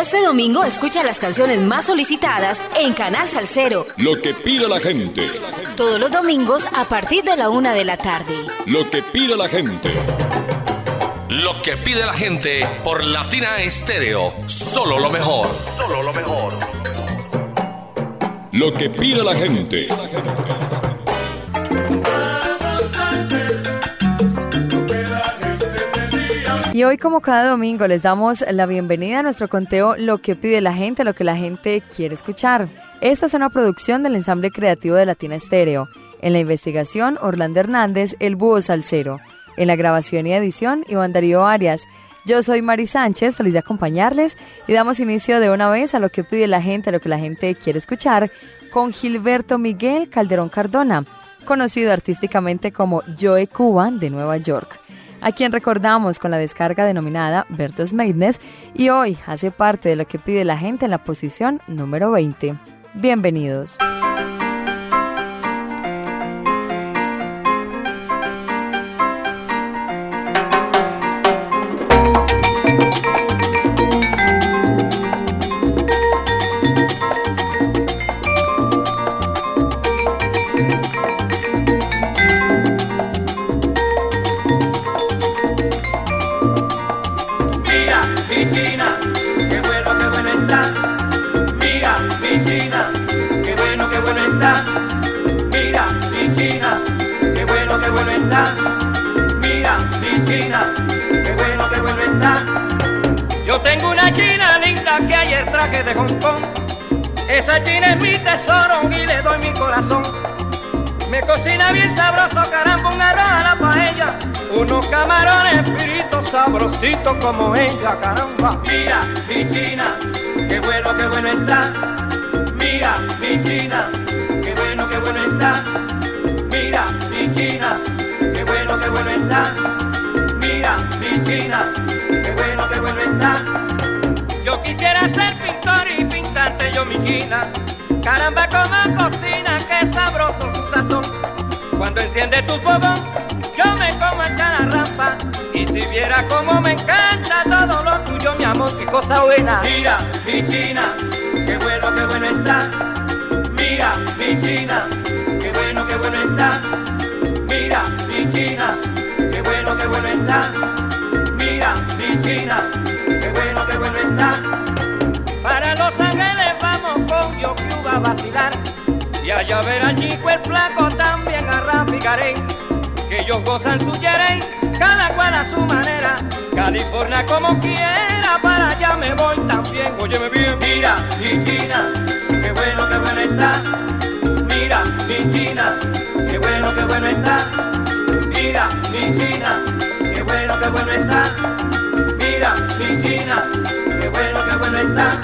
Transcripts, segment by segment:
Este domingo escucha las canciones más solicitadas en Canal Salsero. Lo que pide la gente. Todos los domingos a partir de la 1 de la tarde. Lo que pide la gente. Lo que pide la gente por Latina Estéreo. Solo lo mejor. Solo lo mejor. Lo que pide la gente. Y hoy, como cada domingo, les damos la bienvenida a nuestro conteo Lo que pide la gente, lo que la gente quiere escuchar. Esta es una producción del ensamble creativo de Latina Estéreo. En la investigación, Orlando Hernández, el búho salsero. En la grabación y edición, Iván Darío Arias. Yo soy Mari Sánchez, feliz de acompañarles y damos inicio de una vez a Lo que pide la gente, lo que la gente quiere escuchar, con Gilberto Miguel Calderón Cardona, conocido artísticamente como Joe Cuba de Nueva York, a quien recordamos con la descarga denominada Bertos Madness, y hoy hace parte de Lo que pide la gente en la posición número 20. Bienvenidos. Mira, mi China, qué bueno está. Mira, mi China, qué bueno está. Yo tengo una china linda que ayer traje de Hong Kong. Esa china es mi tesoro y le doy mi corazón. Me cocina bien sabroso, caramba, un arroz a la paella, unos camarones fritos sabrositos como ella, caramba. Mira, mi China, qué bueno está. Mira, mi China, qué bueno está. Mira, mi China, qué bueno está. Mira, mi China, qué bueno está. Yo quisiera ser pintor y pintarte yo mi China. Caramba, como cocina, qué sabroso tu sazón. Cuando enciende tu fogón, yo me como en cada rampa. Y si viera cómo me encanta todo lo tuyo, mi amor, qué cosa buena. Mira, mi China, qué bueno está. Mira, mi China, qué bueno está. Mira, mi China, qué bueno está. Mira, mi China, qué bueno está. Para Los Ángeles vamos con Yo Cuba a vacilar. Y allá verán chico el flaco también a Rafigarey, que ellos gozan su yerey, cada cual a su manera. California como quiera, para allá me voy también, óyeme bien. Mira, mi China, qué bueno está. Mira, mi China, qué bueno está. Mira, mi China, qué bueno está. Mira, mi China, qué bueno está.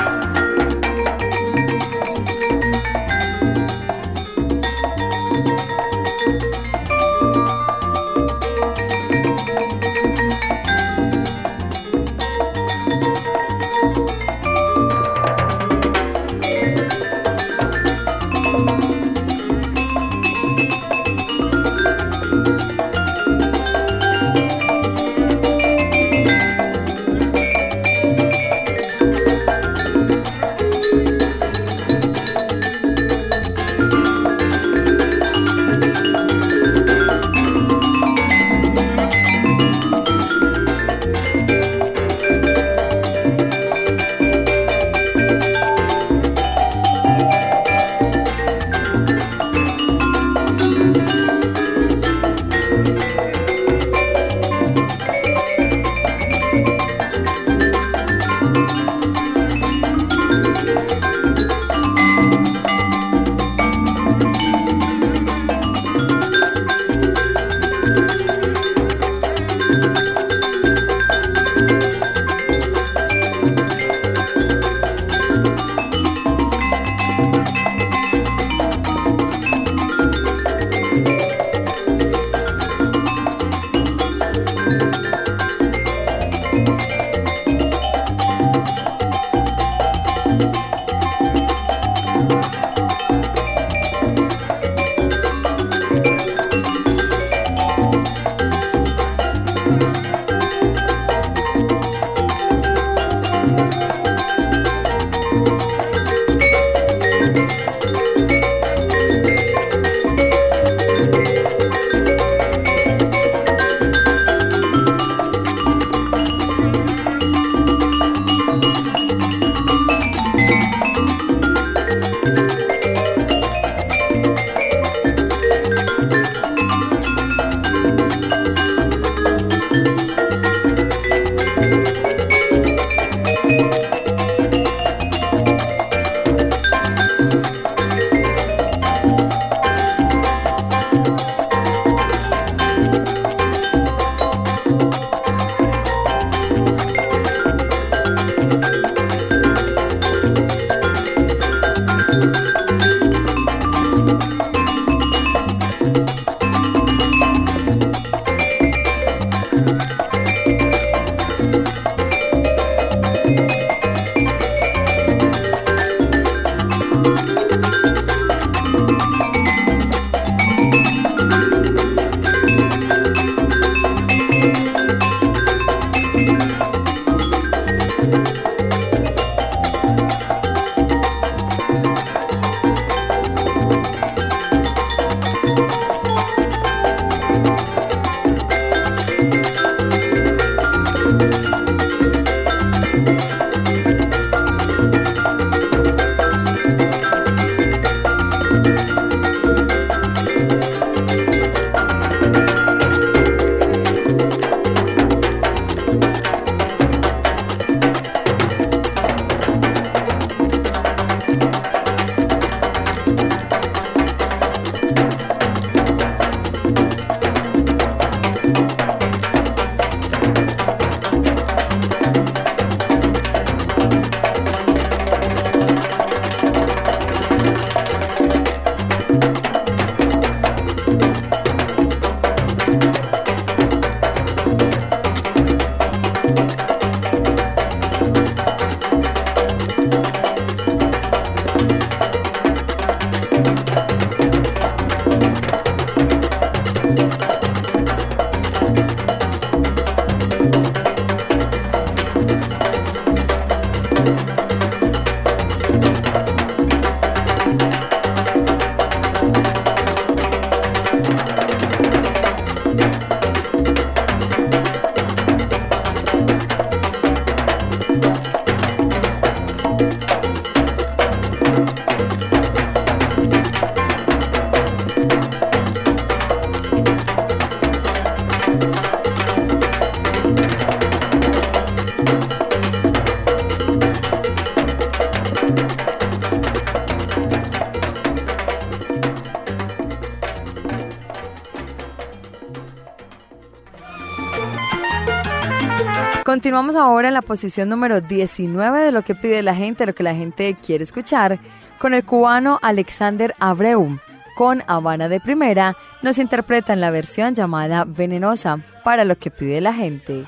Continuamos ahora en la posición número 19 de lo que pide la gente, lo que la gente quiere escuchar, con el cubano Alexander Abreu. Con Habana de Primera nos interpretan la versión llamada Venenosa, para lo que pide la gente.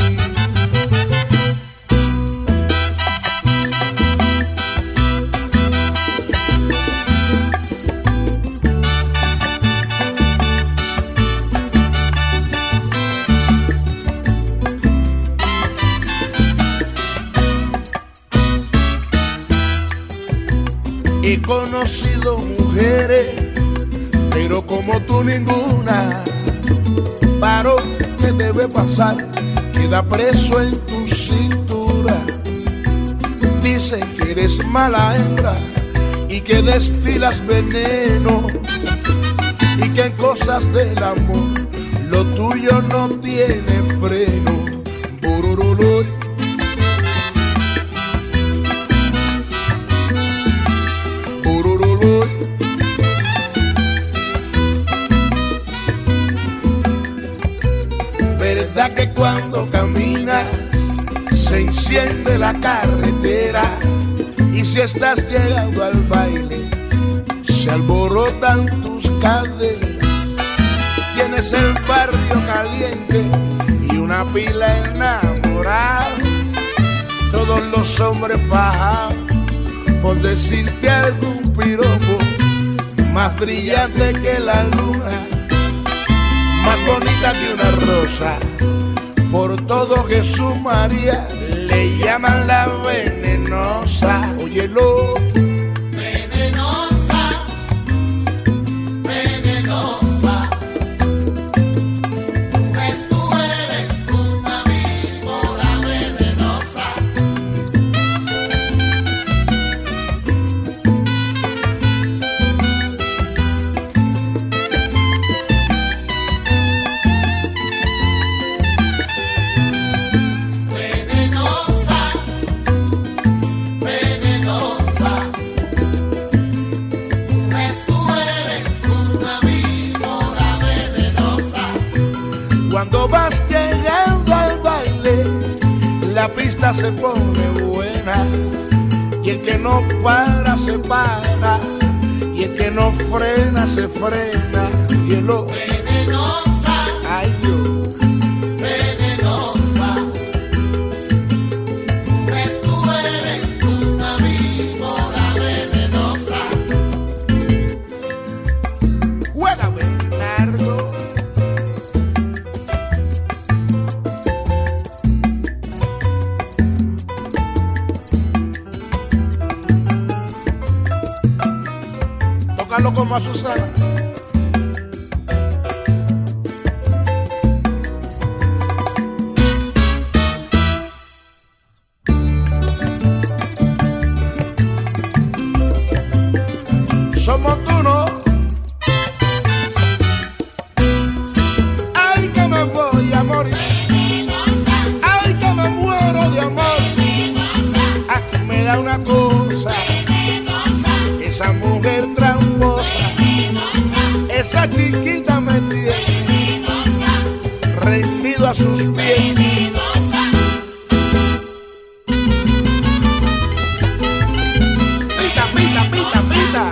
He conocido mujeres, pero como tú ninguna. Varón que debe pasar, queda preso en tu cintura. Dicen que eres mala hembra y que destilas veneno, y que en cosas del amor lo tuyo no tiene freno. Burururur. ¿Verdad que cuando caminas se enciende la carretera? Y si estás llegando al baile se alborotan tus caderas. Tienes el barrio caliente y una pila enamorada, todos los hombres fajados por decirte algún piropo, más brillante que la luna, más bonita que una rosa. Por todo Jesús María le llaman la venenosa. Óyelo. Venenosa, venenosa. Mujer, tú eres una víbora venenosa. Cuando vas llegando al baile, la pista se pone buena, y el que no para se para, y el que no frena se frena. Y el Venenosa, ay yo, venenosa. Mujer, tú eres una víbora venenosa. juega Bernardo. Bailalo como a Susana. Somos tú, ¿no? Ay, que me voy a morir. Ay, que me muero de amor. Ah, me da una cosa. Esa mujer tramposa. Esa chiquita me tiene rendido a sus pies. Pita, pita, pita, pita.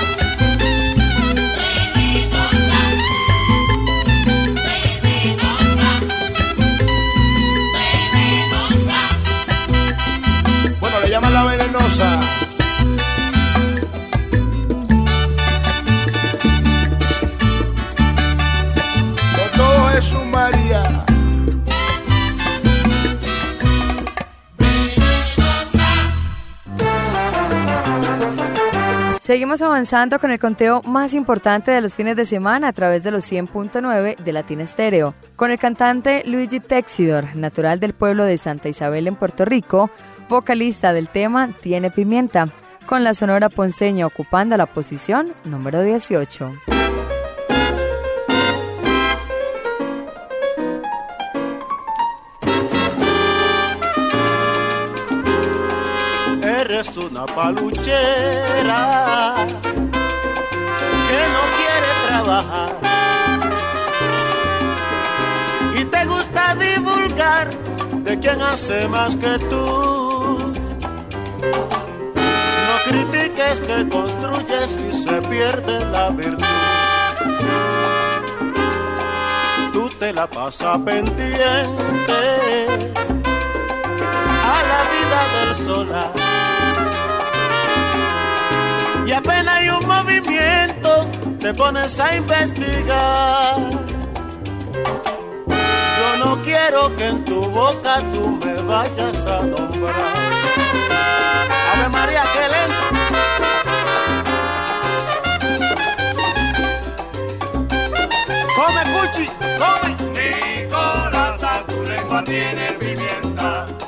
Bueno, le llaman la venenosa. No todo es su María. Seguimos avanzando con el conteo más importante de los fines de semana a través de los 100.9 de Latina Estéreo, con el cantante Luigi Texidor, natural del pueblo de Santa Isabel en Puerto Rico, vocalista del tema Tiene Pimienta, con la Sonora Ponceña ocupando la posición número 18. Eres una paluchera que no quiere trabajar y te gusta divulgar de quién hace más que tú. No critiques que construyes y se pierde la virtud. Tú te la pasas pendiente a la vida del solar. Y apenas hay un movimiento, te pones a investigar. Yo no quiero que en tu boca tú me vayas a nombrar. Ave María, qué lento. Come, Cuchi, come. Nicolás, tu lengua tiene pimienta.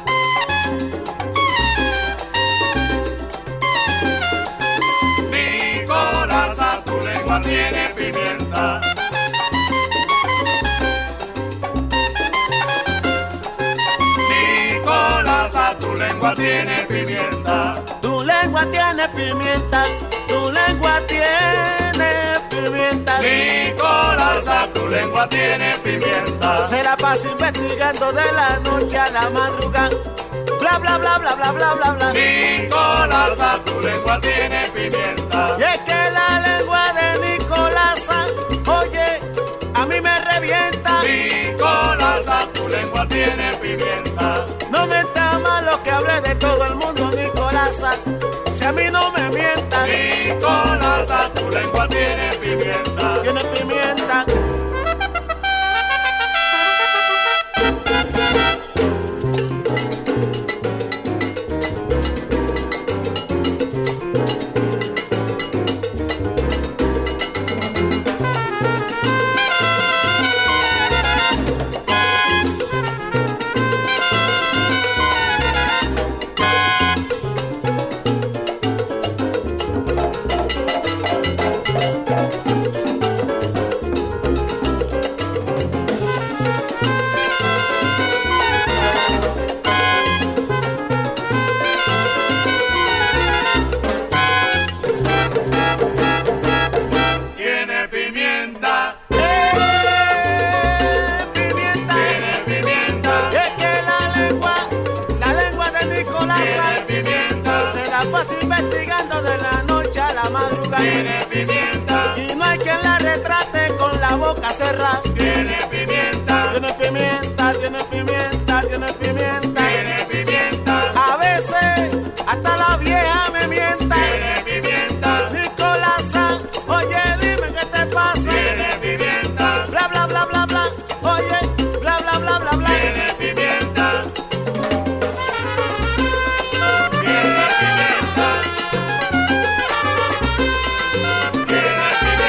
Nicolás, tu lengua tiene pimienta. Nicolás, tu lengua tiene pimienta. Tu lengua tiene pimienta, tu lengua tiene pimienta. Nicolás, tu lengua tiene pimienta. Se la pasa investigando de la noche a la madrugada. Bla, bla, bla, bla, bla, bla, bla, bla. Nicolás, tu lengua tiene pimienta. Y es que la lengua de Nicolás, oye, a mí me revienta. Nicolás, tu lengua tiene pimienta. No me está mal lo que hablé de todo el mundo, Nicolás. Si a mí no me mientan. Nicolás, tu lengua tiene pimienta. Tiene pimienta. Tiene pimienta. Y no hay quien la retrate con la boca cerrada. Tiene pimienta. Tiene pimienta, tiene pimienta, tiene pimienta. Tiene pimienta. A veces hasta la vieja me mienta. Tiene pimienta. Nicolás, oye, dime qué te pasa. Tiene pimienta. Bla, bla, bla, bla, bla. Oye, bla, bla, bla, bla, bla. Tiene pimienta. Tiene pimienta. Tiene pimienta.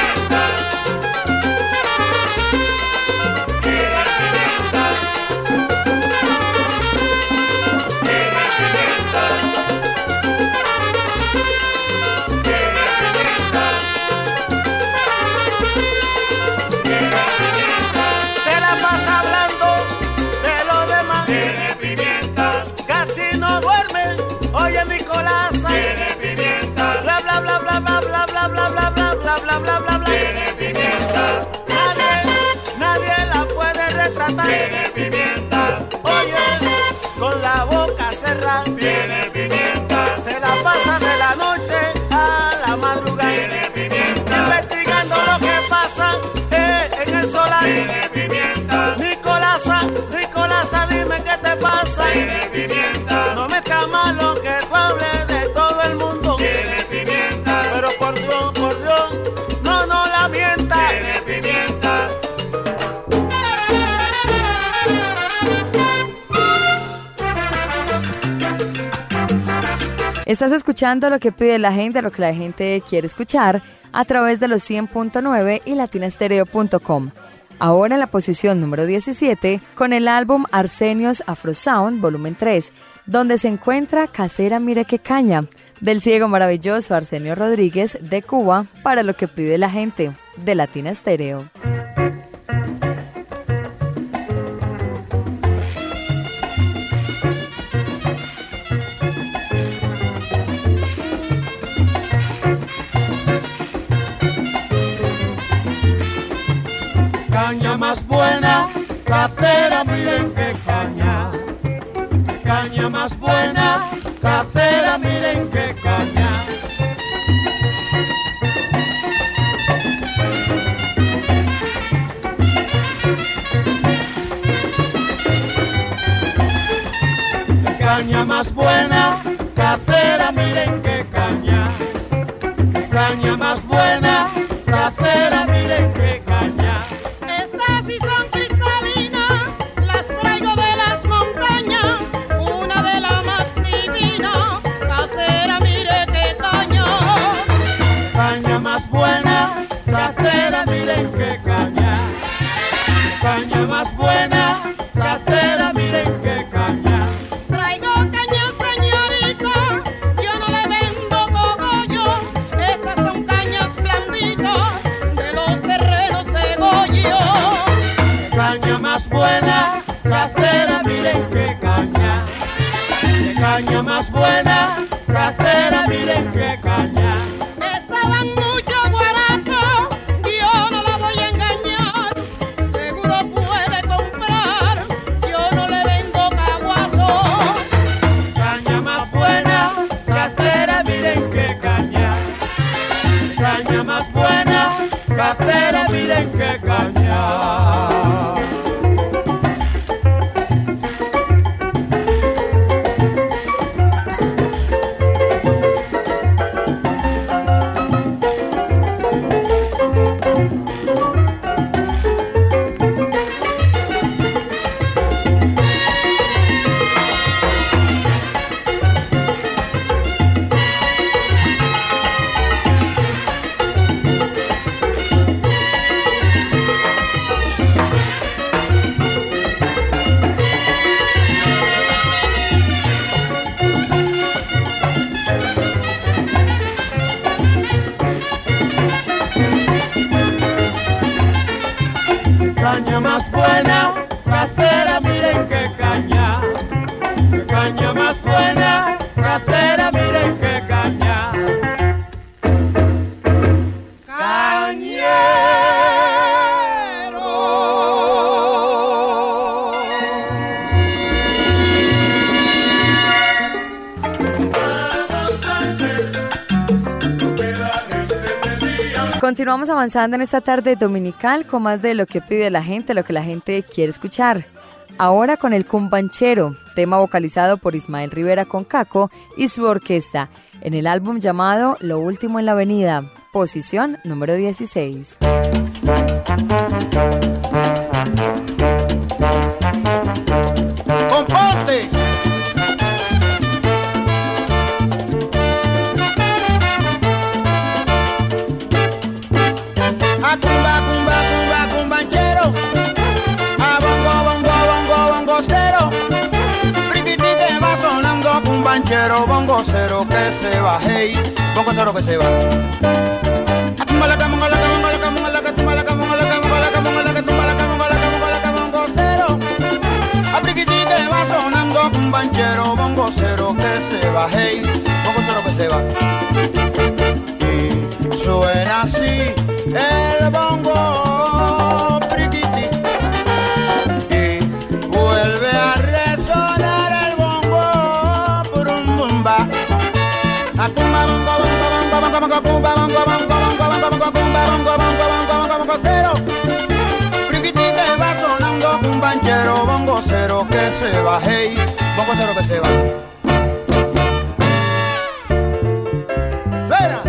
Estás escuchando lo que pide la gente, lo que la gente quiere escuchar a través de los 100.9 y latinastereo.com. Ahora en la posición número 17 con el álbum Arsenios Afro Sound Volumen 3, donde se encuentra Casera Mire que Caña, del ciego maravilloso Arsenio Rodríguez de Cuba, para lo que pide la gente de Latina Estéreo. Caña más buena, casera, miren qué caña. Caña más buena, casera, miren qué caña. Caña más buena, casera, miren qué caña. Caña más buena, casera, miren qué caña. Estas sí son cristalinas, las traigo de las montañas, una de las más divinas, casera, mire qué caña. Caña más buena, casera, miren qué caña. Caña más buena, casera, miren qué caña. Traigo caña, señorita, yo no le vendo cogollo, estas son cañas blanditas de los terrenos de Goyo. Caña más buena, casera, miren qué caña. Caña más buena, casera, miren qué caña. Esta dan mucho guarapo, yo no la voy a engañar, seguro puede comprar, yo no le vendo caguazo. Caña más buena, casera, miren qué caña. Caña más buena, casera, miren qué caña. Caña más buena, casera, miren qué caña. Caña más buena, casera, miren qué caña. Continuamos avanzando en esta tarde dominical con más de lo que pide la gente, lo que la gente quiere escuchar. Ahora con el cumbanchero, tema vocalizado por Ismael Rivera con Caco y su orquesta, en el álbum llamado Lo Último en la Avenida, posición número 16. ¡Componte! A cumba, cumba, cumba, cumbanchero. A bongo, bongo, bongo, bongocero. Friquiti que va sonando cumbanchero, bongocero que se va, hey, bongocero que se va. A cumba la camonga, la camonga, la camonga, la camonga, la camonga, la camonga, la camonga, la camonga, la camonga, la camonga, la camonga, bongocero. A friquiti que va sonando cumbanchero, bongocero que se va, hey, bongocero que se va. Y suena así el bongo priquiti y vuelve a resonar el bongo brum bumba. A cumba bongo bongo bongo bongo cumba bongo bongo bongo bongo bongo cumba bongo bongo bongo bongo cero. Priquiti que va sonando cumbanchero, bongo cero que se va, hey, bongo cero que se va. Suena.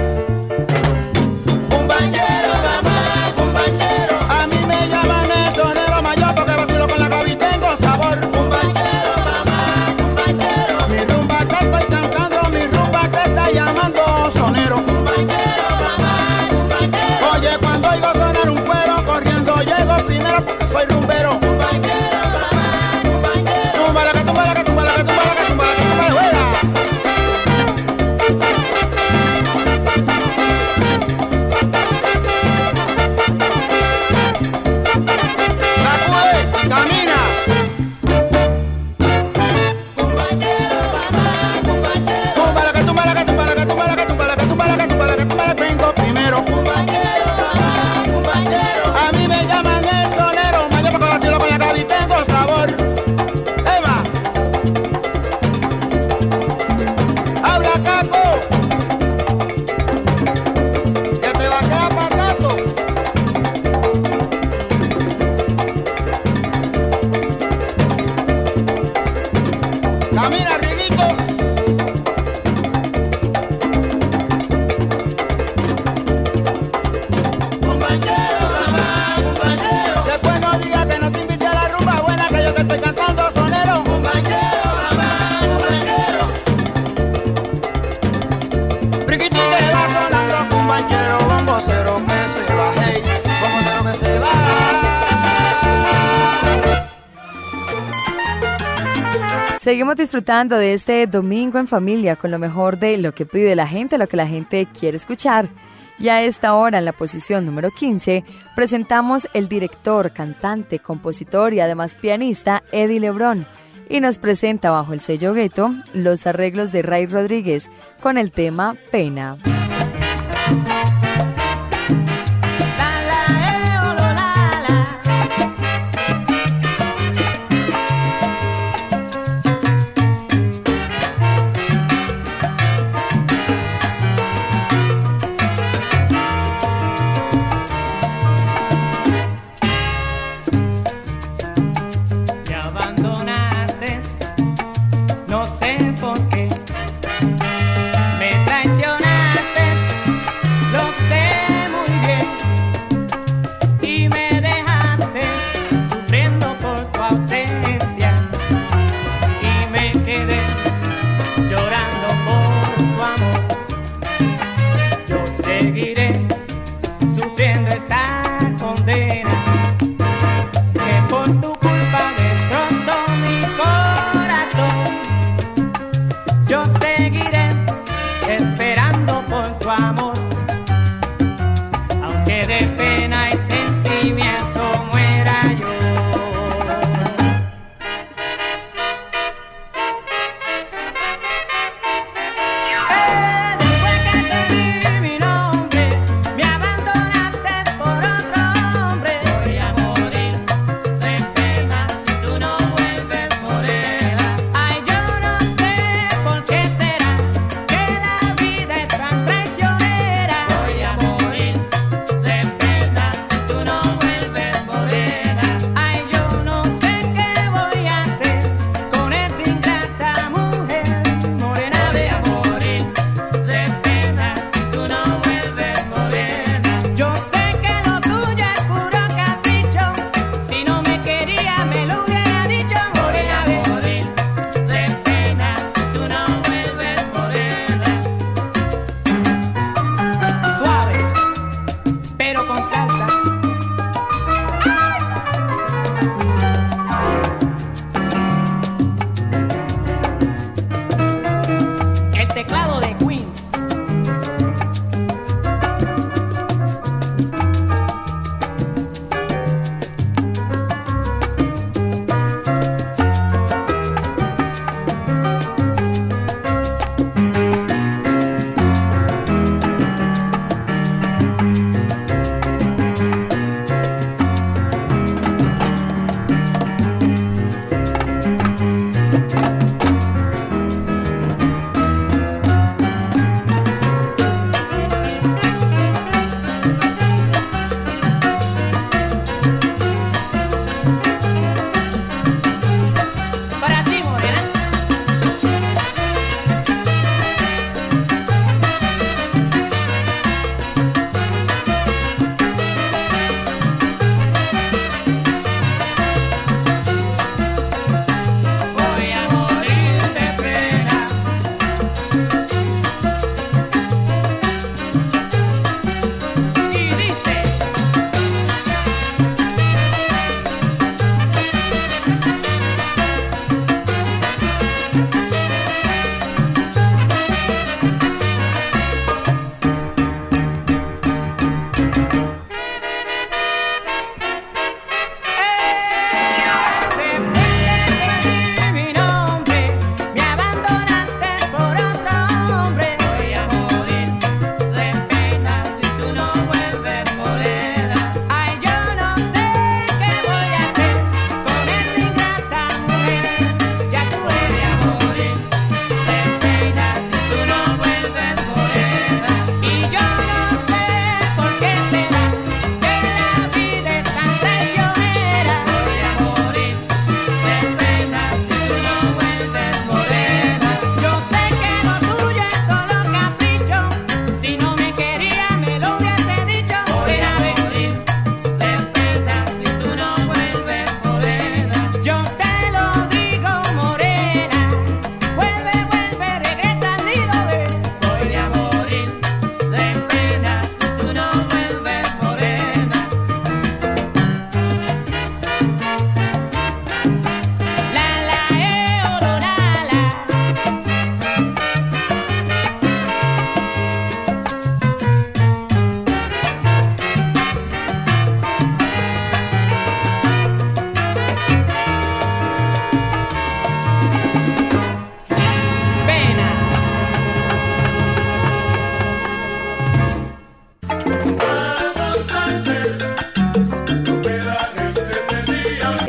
rico. Compañero, mamá, compañero. Después no digas que no te invité a la rumba buena, que yo te estoy cantando sonero. Compañero, mamá, compañero. Priquití que va sonando, compañero, bongocero que se va, hey, bongocero que se va. Seguimos disfrutando de este domingo en familia con lo mejor de lo que pide la gente, lo que la gente quiere escuchar. Y a esta hora, en la posición número 15, presentamos el director, cantante, compositor y además pianista Eddie Lebrón. Y nos presenta bajo el sello Gueto los arreglos de Ray Rodríguez con el tema Pena. Me abandonaste, no sé por qué. Me traicionaste.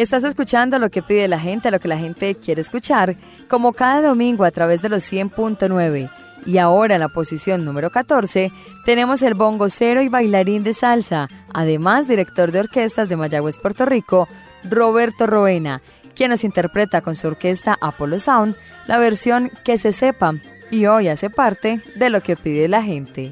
Estás escuchando lo que pide la gente, lo que la gente quiere escuchar, como cada domingo a través de los 100.9. Y ahora en la posición número 14 tenemos el bongocero y bailarín de salsa, además director de orquestas de Mayagüez, Puerto Rico, Roberto Roena, quien nos interpreta con su orquesta Apollo Sound la versión Que se sepa, y hoy hace parte de lo que pide la gente.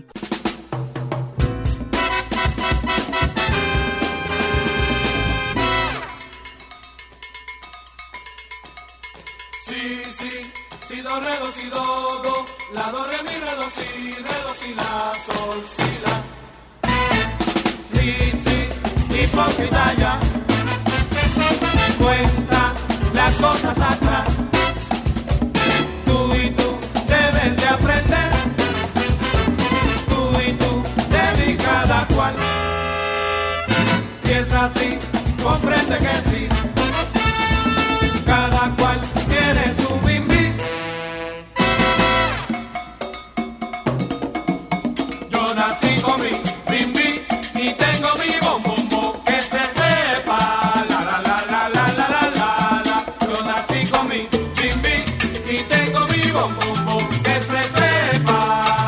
Si, do, re, do, si, do, la, do, re, mi, re, do, si, la, sol, si, la. Sí, hipócrita ya, cuenta las cosas atrás. Tú y tú debes de aprender, tú y tú debes cada cual. Si es así, comprende que sí, cada cual tiene su bimbi. Yo nací con mi bimbi y tengo mi bombombo, que se sepa, la la la la la la la la la. Yo nací con mi bimbi y tengo mi bombombo, que se sepa.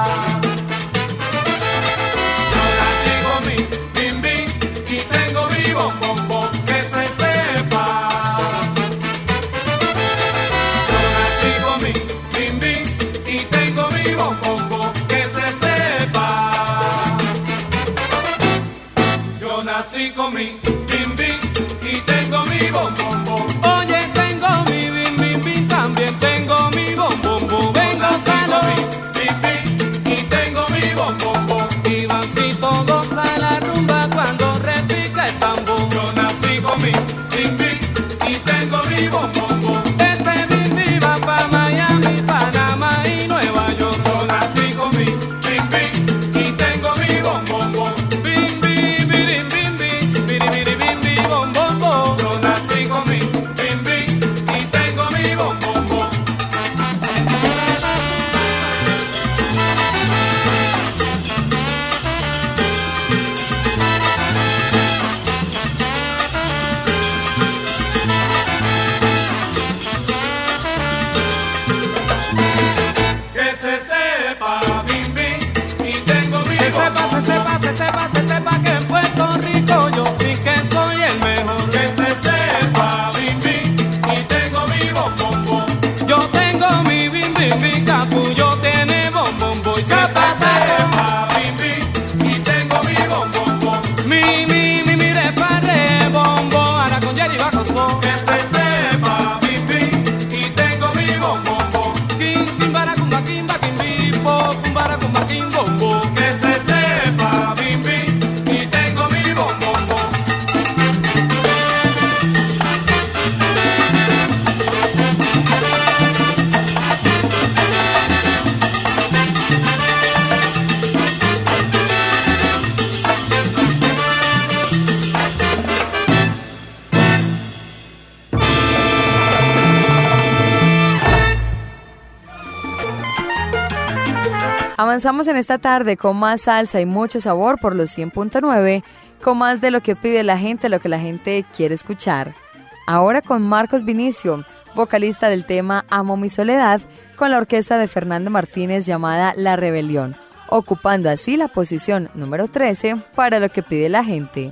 Yo nací con mi bimbi y tengo mi bombombo, que se sepa. Yo nací con mi bimbi y tengo mi bombombo, que se sepa. Yo nací con mi bimbi y tengo mi bombombo. Oye, tengo mi bimbi, también tengo mi bombombo. Vengo solo mi bimbi y tengo mi bombombo. Ivancito goza la rumba cuando repica el tambor. Yo nací con mi bimbi y tengo mi bombombo. Este bimbi va pa' Miami, Panamá y Nueva York. Yo nací con mi bimbi y tengo mi bombombo. Bimbi, biri, bimbi, biri, biri, bimbi, bombombo. Yo nací con mi bimbi y tengo mi bombombo. Que se sepa, bimbi, y tengo mi bombombo. Se sepa que en Puerto Rico yo sí que soy el mejor. Que se sepa, bimbi, y tengo mi bombombo. Yo tengo mi bimbi, mi capullo tiene bombombo. Y se sepa, bimbi, y tengo mi bombombo. Mi reparre bombo, ahora con Jerry bajo son. Que se sepa, bimbi, y tengo mi bombombo. Kimbara kumba kimba kimbipo, kumbara kumba kimbombo. Que se sepa, bimbi, y tengo mi bombombo. Avanzamos en esta tarde con más salsa y mucho sabor por los 100.9, con más de lo que pide la gente, lo que la gente quiere escuchar. Ahora con Marcos Vinicio, vocalista del tema Amo mi soledad, con la orquesta de Fernando Martínez llamada La Rebelión, ocupando así la posición número 13 para lo que pide la gente.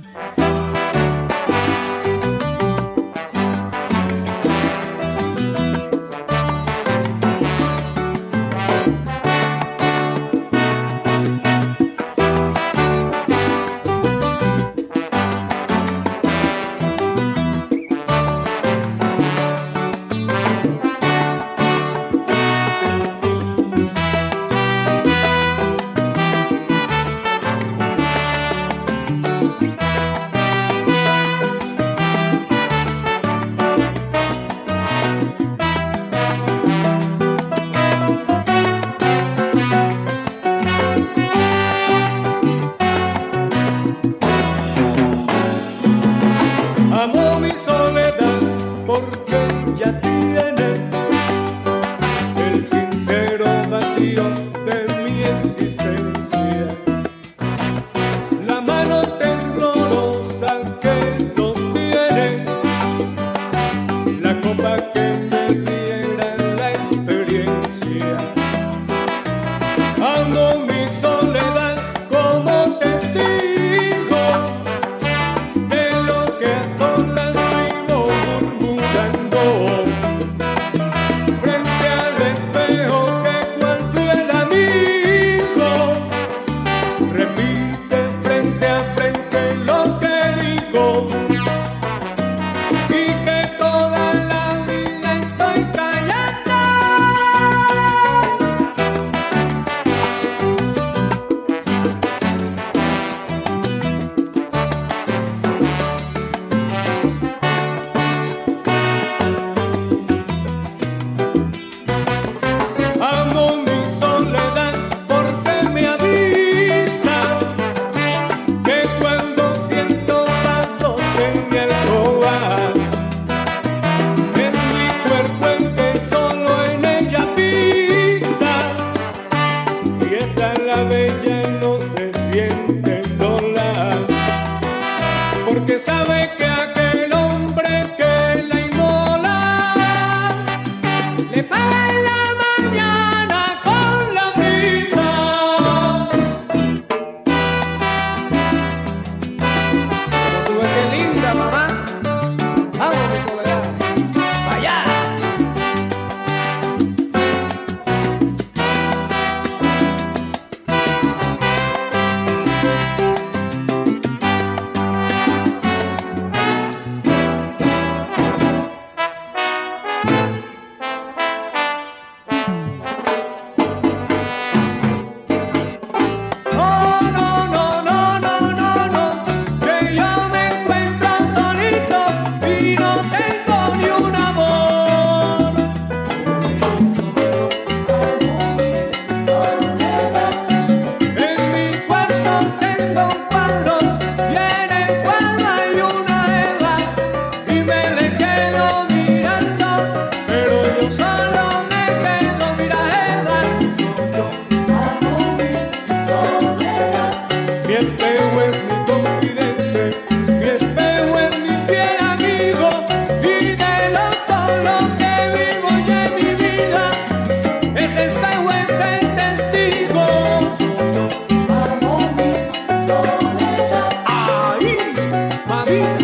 ser testigos. Amo mi soledad. ¡Ay, mamita!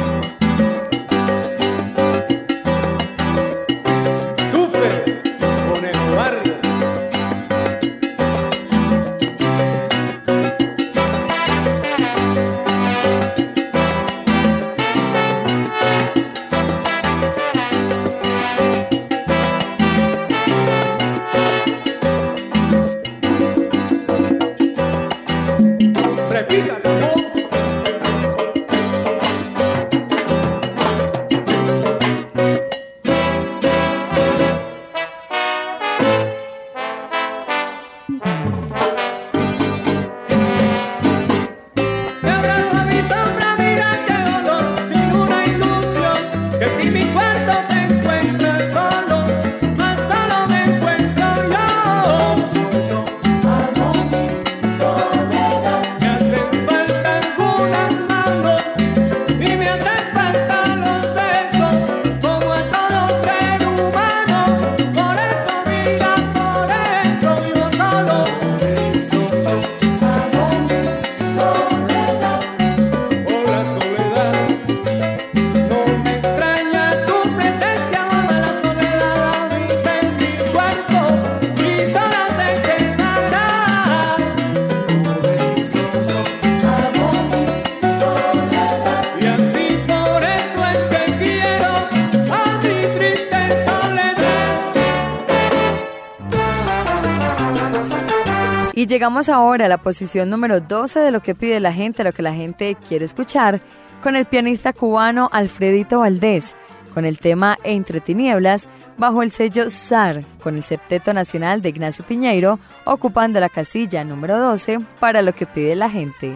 Sufre, Conejo Vargas. Y llegamos ahora a la posición número 12 de lo que pide la gente, lo que la gente quiere escuchar, con el pianista cubano Alfredito Valdés, con el tema Entre Tinieblas, bajo el sello SAR, con el Septeto Nacional de Ignacio Piñeiro, ocupando la casilla número 12 para lo que pide la gente.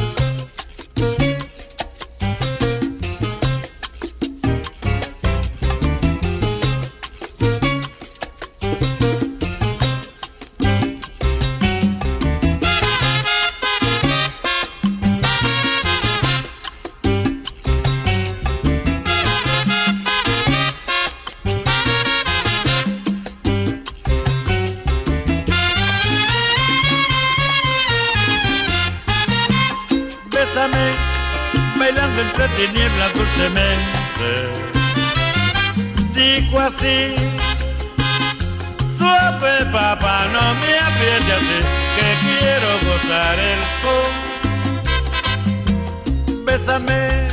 Bailando entre tinieblas dulcemente, digo así, suave papá, no me aprietes así, que quiero gozar el son. Bésame,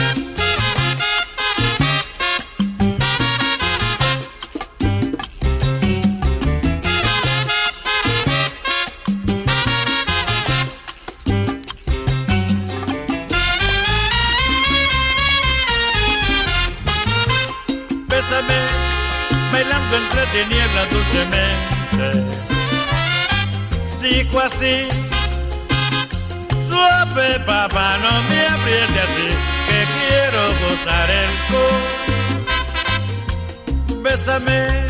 bailando entre tinieblas dulcemente, digo así, suave papá, no me apriete así, que quiero gozar el con. Bésame,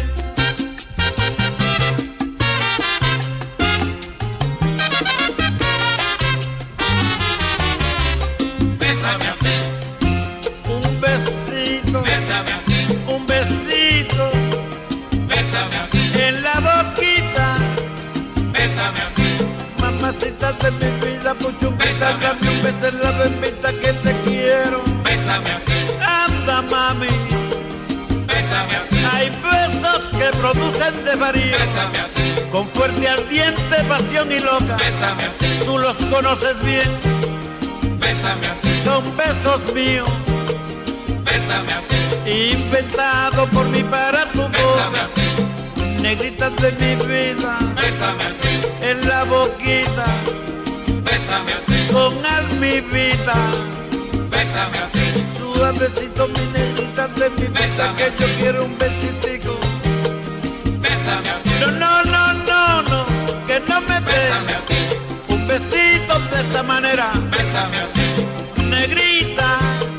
bésame así, un besito, bésame así, un besito, bésame así, en la boquita, bésame así, mamacita de mi vida, mucho un bésame así, un beso en la bembita que te quiero, bésame así, anda mami, bésame así, hay besos que producen desvarío, bésame así, con fuerte ardiente pasión y loca, bésame así, tú los conoces bien, bésame así, son besos míos, bésame así, inventado por mí para tu bésame boca, así, negrita de mi vida, bésame así, en la boquita, bésame así, con almivita, bésame así, suavecito mi negrita de mi vida, bésame que yo así, quiero un besitico, bésame así, no, no, no, no, no, que no me bésame des así, un besito de esta manera, bésame así, negrita.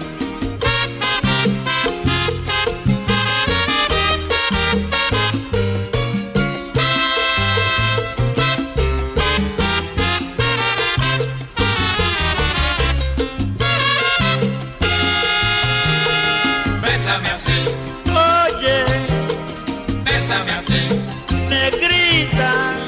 bésame así, Oye, bésame así, negrita,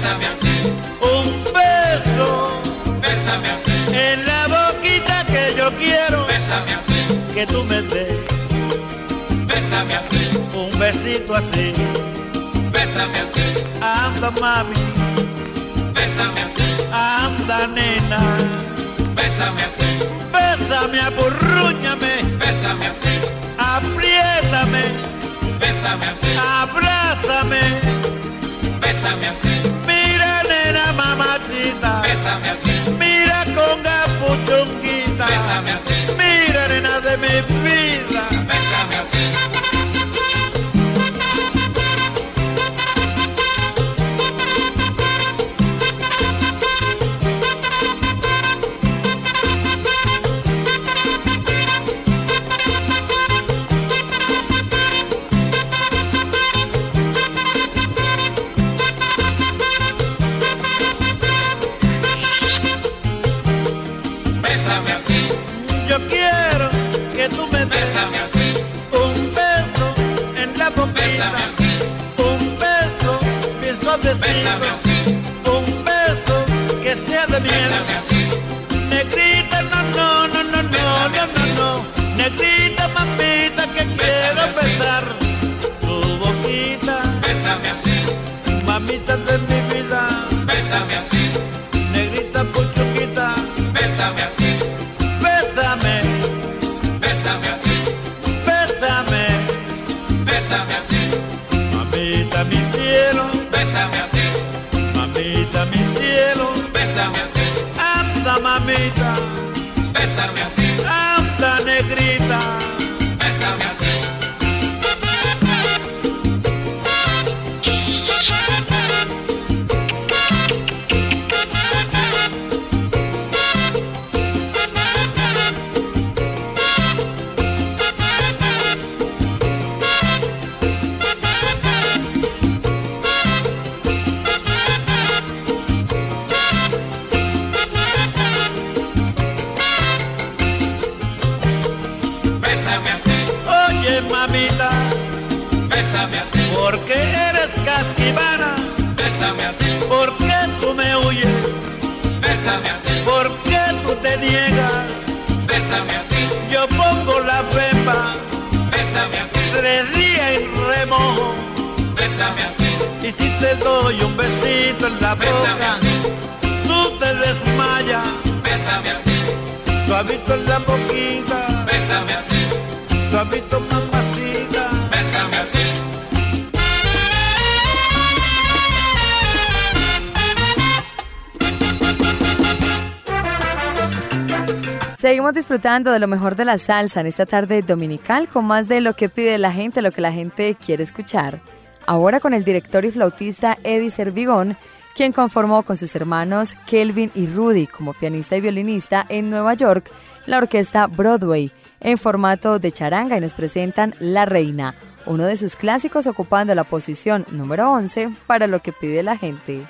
bésame así, un beso, bésame así, en la boquita que yo quiero, bésame así, que tú me des, bésame así, un besito así, bésame así, anda mami, bésame así, anda nena, bésame así, bésame, apurrúñame, bésame así, apriétame, bésame así, abrázame, bésame así, mira nena mamacita, bésame así, mira con capuchonguita, bésame así, mira nena de mi vida, bésame así. Bésame así, yo quiero que tú me des bésame así, un beso en la boquita, bésame así, un beso bien suavecito, bésame así, un beso que sea de miel, bésame así, negrita, no, no, no, no, no, Bésame no, así. no, no, negrita, mamita, que quiero así. besar tu boquita, bésame así, mamita de mi vida, bésame así, negrita, puchuquita, bésame así, bésame, bésame así, bésame, bésame así, mamita, mi cielo, bésame así, mamita, mi cielo, bésame así, anda, mamita, bésame así, anda, negrita. bésame así. Bésame así, Oye, mamita, bésame así, ¿por qué eres casquivana? bésame así, ¿Por qué tú me huyes? bésame así, ¿Por qué tú te niegas? bésame así, Yo pongo la pepa bésame así, 3 días en remojo, bésame así, y si te doy un besito en la bésame boca, así, tú te desmayas, bésame así, suavito en la boquita, bésame así, suavito mamacita. bésame así. Seguimos disfrutando de lo mejor de la salsa en esta tarde dominical con más de lo que pide la gente, lo que la gente quiere escuchar. Ahora con el director y flautista Eddie Servigón, quien conformó con sus hermanos Kelvin y Rudy como pianista y violinista en Nueva York la orquesta Broadway en formato de charanga y nos presentan La Reina, uno de sus clásicos ocupando la posición número 11 para lo que pide la gente.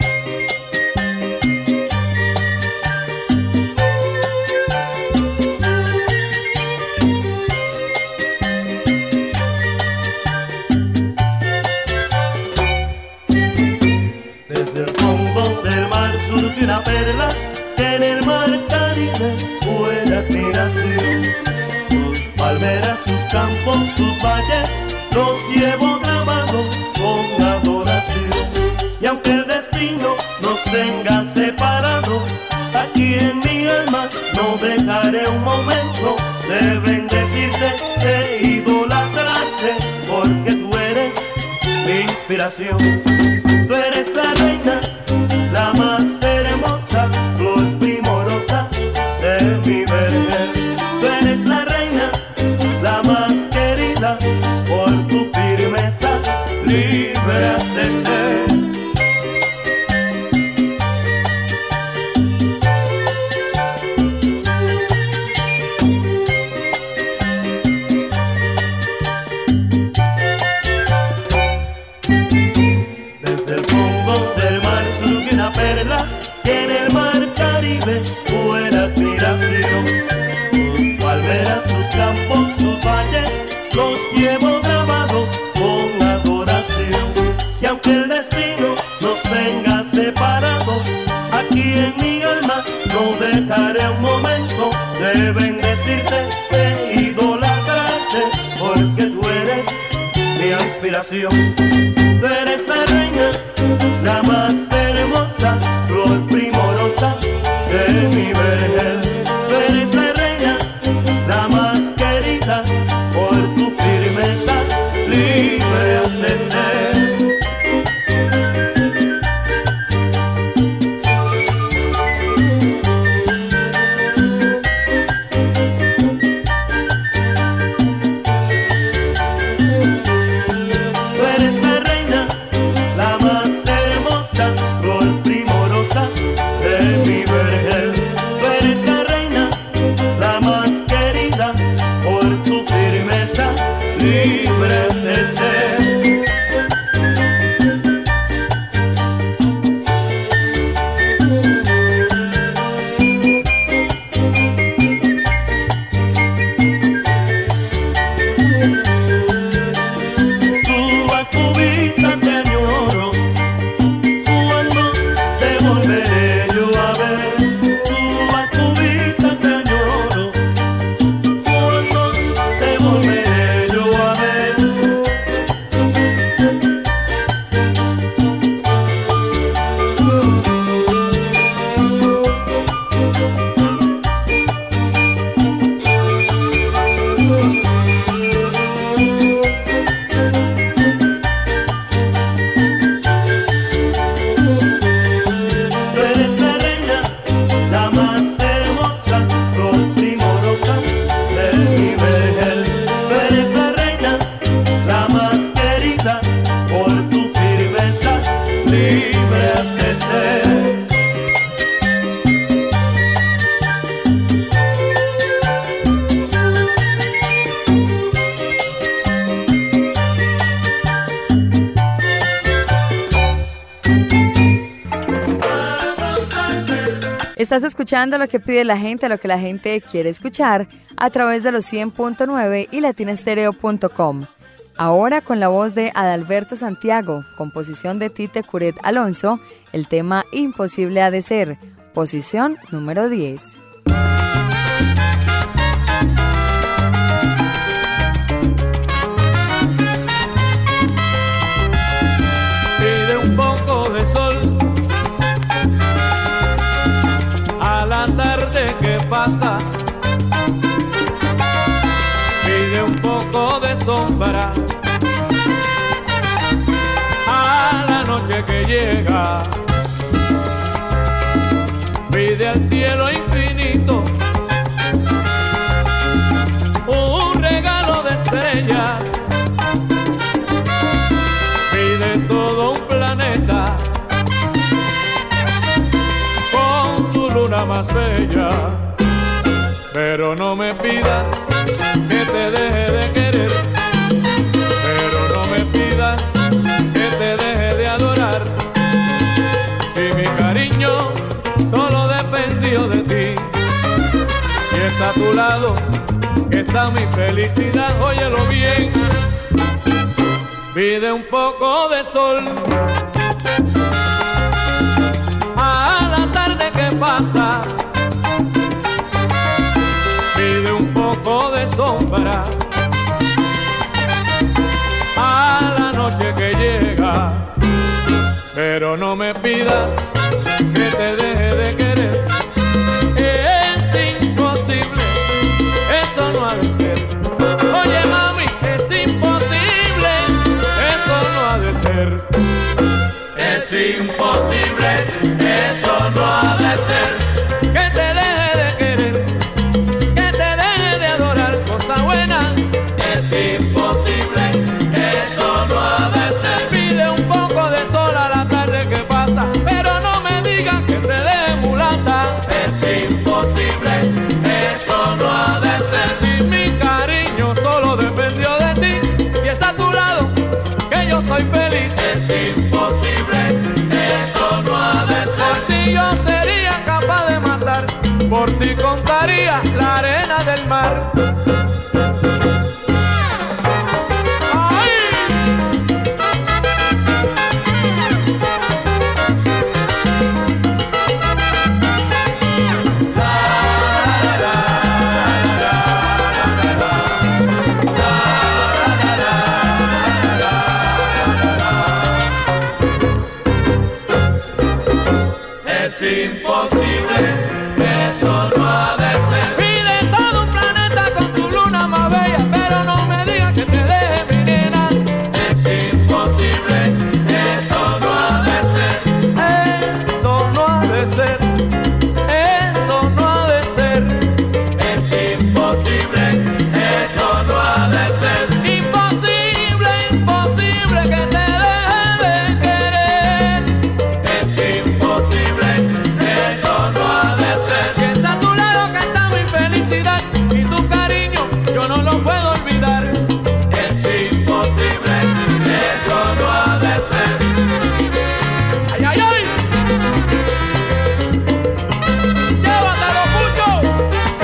Desde el fondo del mar surge una perla que en el mar Caribe buena admiración. Sus palmeras, sus campos, sus valles los llevo grabados con adoración. Y aunque el destino nos tenga separados, aquí en mi alma no dejaré un momento de bendecirte, de idolatrarte, porque tú eres mi inspiración. Tú eres la reina, la más hermosa, flor primorosa de mi vergel. Tú eres la reina, la más querida, por tu firmeza libre has de ser. Desde el fondo del mar surge una perla nación. Tú eres la reina, la más hermosa, flor primorosa de mi vergel. Tú eres la reina, la más querida, por tu firmeza libre has de ser. Estás escuchando lo que pide la gente, lo que la gente quiere escuchar a través de los 100.9 y latinastereo.com. Ahora con la voz de Adalberto Santiago, composición de Tite Curet Alonso, el tema Imposible ha de ser, posición número 10. Pide un poco de sol a la tarde que pasa, pide un poco de sombra a la noche que llega, pide al cielo infinito un regalo de estrellas, pide todo un planeta con su luna más bella, pero no me pidas que te deje de querer, pero no me pidas que te deje de adorar, si mi cariño solo dependió de ti, y es a tu lado que está mi felicidad, óyelo bien, pide un poco de sol a la tarde que pasa, pide un poco de sombra a la noche que llega, pero no me pidas que te deje de querer, es imposible, eso no ha de ser, oye mami, es imposible, eso no ha de ser, es imposible, eso no ha de ser, que te deje de querer, que te deje de adorar, cosa buena, es imposible, eso no ha de ser, pide un poco de sol a la tarde que pasa, pero no me digas que te deje mulata, es imposible, eso no ha de ser, si mi cariño solo dependió de ti, y es a tu lado que yo soy feliz, es imposible, eso no ha de ser, por ti yo sería capaz de matar, por ti contaría la arena del mar. Es imposible, eso no ha de ser. Pide todo un planeta con su luna más bella, pero no me digas que te deje, mi nena. Es imposible, eso no ha de ser. Eso no ha de ser. Eso no ha de ser. Es imposible, eso no ha de ser. Imposible, imposible que te deje de querer. Es imposible, eso no ha de ser. Si es a tu lado que está mi felicidad y tu cariño, yo no lo puedo olvidar. Es imposible, eso no ha de ser. ¡Ay, ay, ay! ¡Llévatelo, Pucho!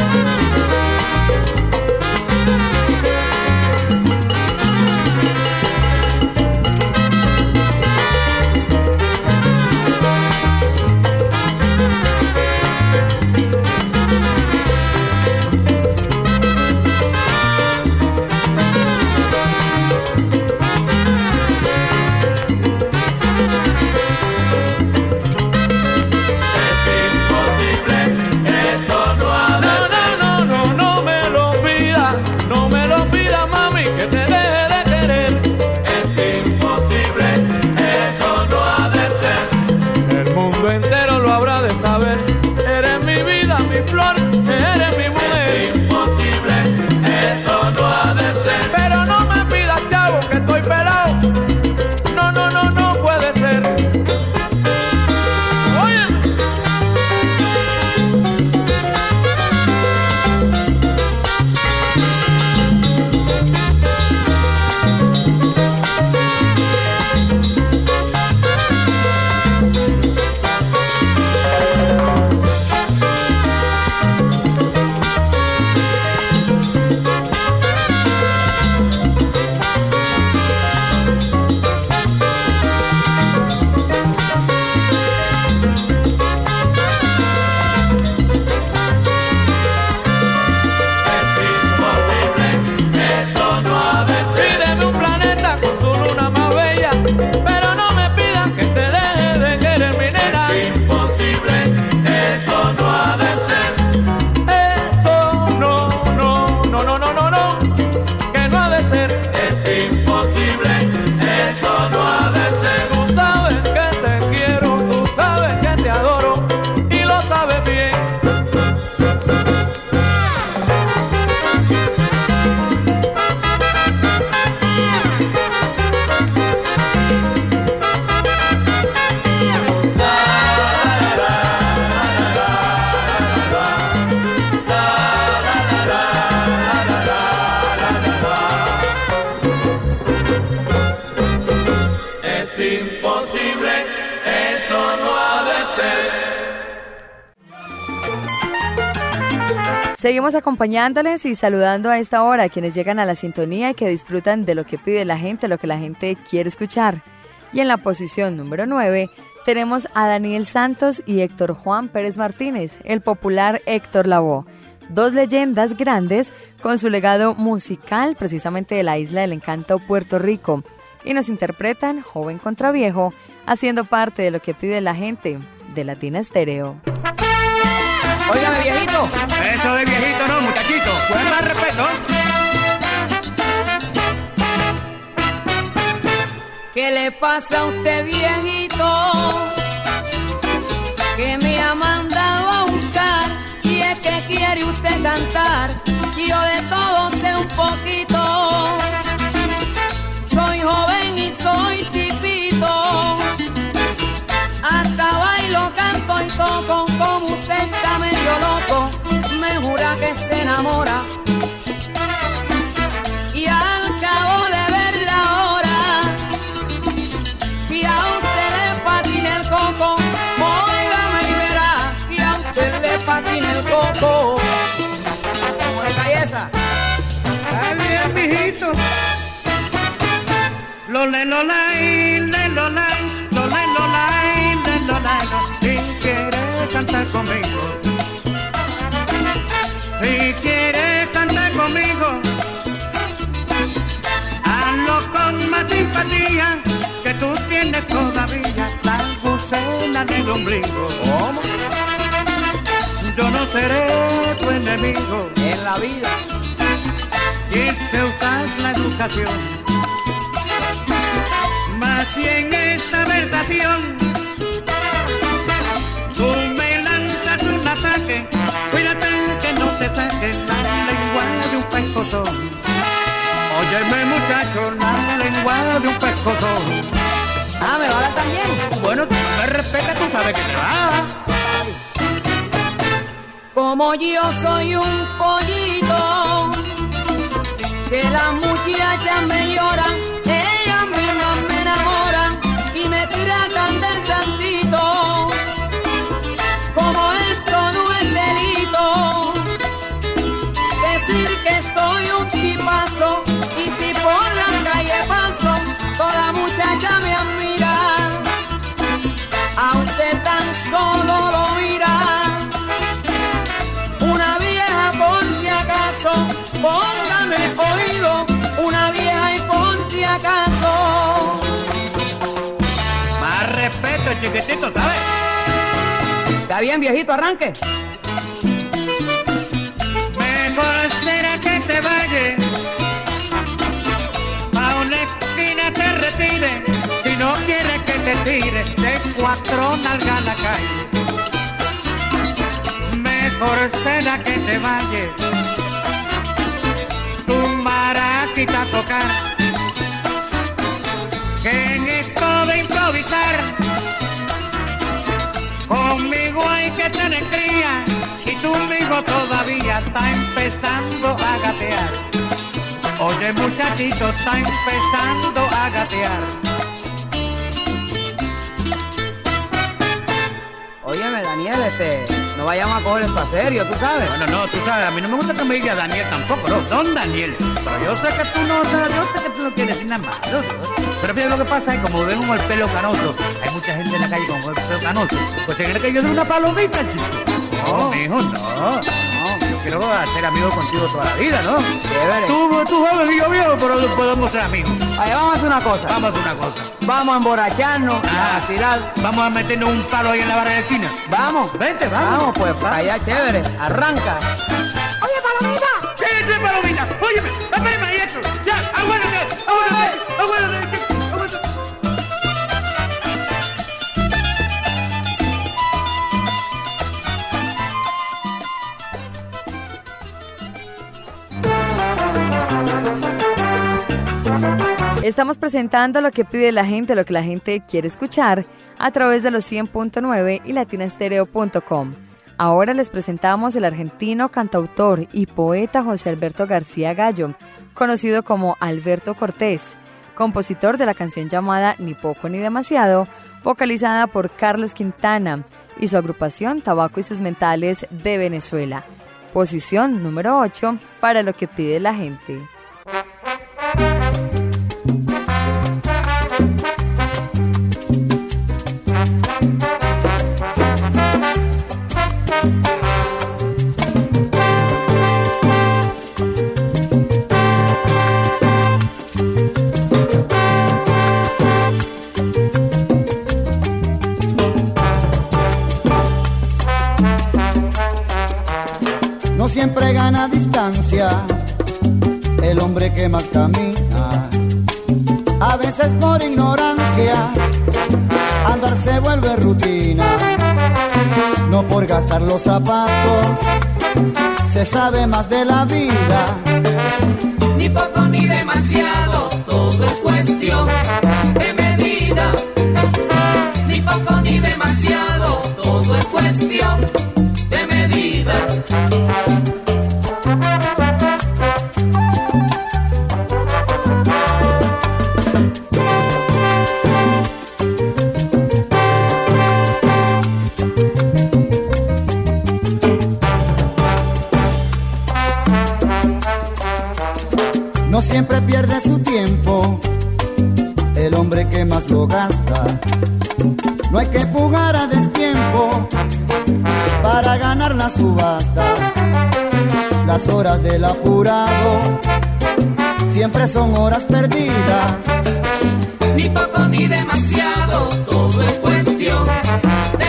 Es imposible, eso no ha de ser. No me lo pida, no me lo pida, mami, que te deje de querer. Es imposible, eso no ha de ser. El mundo entero lo habrá de saber. Eres mi vida, mi flor, eres mi Es mujer. imposible, eso no ha de ser. Pero no me pidas, chavo, que estoy pelado. No puede ser. Oye. Eso no ha de ser. Pídeme un planeta con su luna más bella, pero no me pidan que te deje de querer, mi nena. Es imposible, eso no ha de ser. Eso no, que no ha de ser. Es imposible, eso no ha de ser. Tú sabes que te quiero, tú sabes que te adoro y lo sabes bien. Es imposible, eso no ha de ser. Seguimos acompañándoles y saludando a esta hora a quienes llegan a la sintonía y que disfrutan de lo que pide la gente, lo que la gente quiere escuchar. Y en la posición número 9 tenemos a Daniel Santos y Héctor Juan Pérez Martínez, el popular Héctor Lavoe. Dos leyendas grandes con su legado musical precisamente de la isla del encanto Puerto Rico. Y nos interpretan Joven contra Viejo, haciendo parte de lo que pide la gente de Latina Estéreo. Óigame, viejito. Eso de viejito no, muchachito. Pues más respeto. ¿Qué le pasa a usted, viejito? Que me ha mandado a buscar. Si es que quiere usted cantar, yo de todo sé un poquito. Soy joven y soy tipito. Hasta bailo, canto y toco. Como usted está medio loco, me jura que se enamora. Y al cabo de ver la hora, si a usted le patina el coco, óigame y verá, si a usted le patina el coco. ¿Cómo le cae esa? Está bien, mijito. Lole, lolay, le lolay, lole, lolay, le lolay, si quiere cantar conmigo. Si quiere cantar conmigo, hazlo con más simpatía que tú tienes todavía. La bucena en el ombligo. ¿Cómo? Yo no seré tu enemigo en la vida si es que usas la educación. Mas si en esta versación tú me lanzas un ataque, cuídate que no te saque la lengua de un pescozón. Óyeme muchacho, la lengua de un pescozón. Ah, ¿me va a dar también? Bueno, tú me respetas, tú sabes que te va. Como yo soy un pollito, que las muchachas me lloran, ellas mismas me enamoran y me tratan de santito. Como esto no es delito, decir que soy un tipazo, y si por la calle paso, toda muchacha me admira. A usted tan solo lo mira una vieja por si acaso, póngame oído, una vieja y por si acaso. Más respeto, chiquitito, ¿sabes? Está bien, viejito, arranque. Mejor será que te vayas, a una esquina te retires, si no quieres que te tires de cuatro nalgas a la calle. Mejor será que te vayas, tu maraquita a tocar, que en esto de improvisar, conmigo hay que tener cría, y tú mismo todavía está empezando a gatear. Oye muchachito, está empezando a gatear. Óyeme, Daniel, no vayamos a coger esto a serio, ¿tú sabes? Bueno, no, tú sabes, a mí no me gusta que me diga Daniel tampoco, no, don Daniel. Pero yo sé que tú no, quieres decir nada malo, ¿no? Pero fíjate lo que pasa, es como ven con el pelo canoso, hay mucha gente en la calle con el pelo canoso, pues se cree que yo soy una palomita, chico. No, mijo, no, yo quiero ser amigo contigo toda la vida, ¿no? Tú joven y yo viejo, pero podemos ser amigos. Oye, vamos a hacer una cosa. Vamos a hacer una cosa. Vamos a emborracharnos, a vacilar. Vamos a meternos un palo ahí en la barra de la esquina. Vamos. Vente, vamos. Vamos, pues, para allá, chévere. Arranca. Oye, palomita. Sí, palomita. Óyeme, espérame ahí eso. Ya, aguántate. Estamos presentando lo que pide la gente, lo que la gente quiere escuchar a través de los 100.9 y latinastereo.com. Ahora les presentamos el argentino, cantautor y poeta José Alberto García Gallo, conocido como Alberto Cortés, compositor de la canción llamada Ni Poco Ni Demasiado, vocalizada por Carlos Quintana y su agrupación Tabaco y sus Mentales de Venezuela. Posición número 8 para lo que pide la gente. No siempre gana distancia el hombre que más camina. A veces por ignorancia andar se vuelve rutina. No por gastar los zapatos se sabe más de la vida. Ni poco ni demasiado, todo es cuestión de medida. Ni poco ni demasiado, todo es cuestión de medida. No siempre pierde su tiempo el hombre que más lo gasta. No hay que pujar a destiempo para ganar la subasta. Las horas del apurado siempre son horas perdidas. Ni poco ni demasiado, todo es cuestión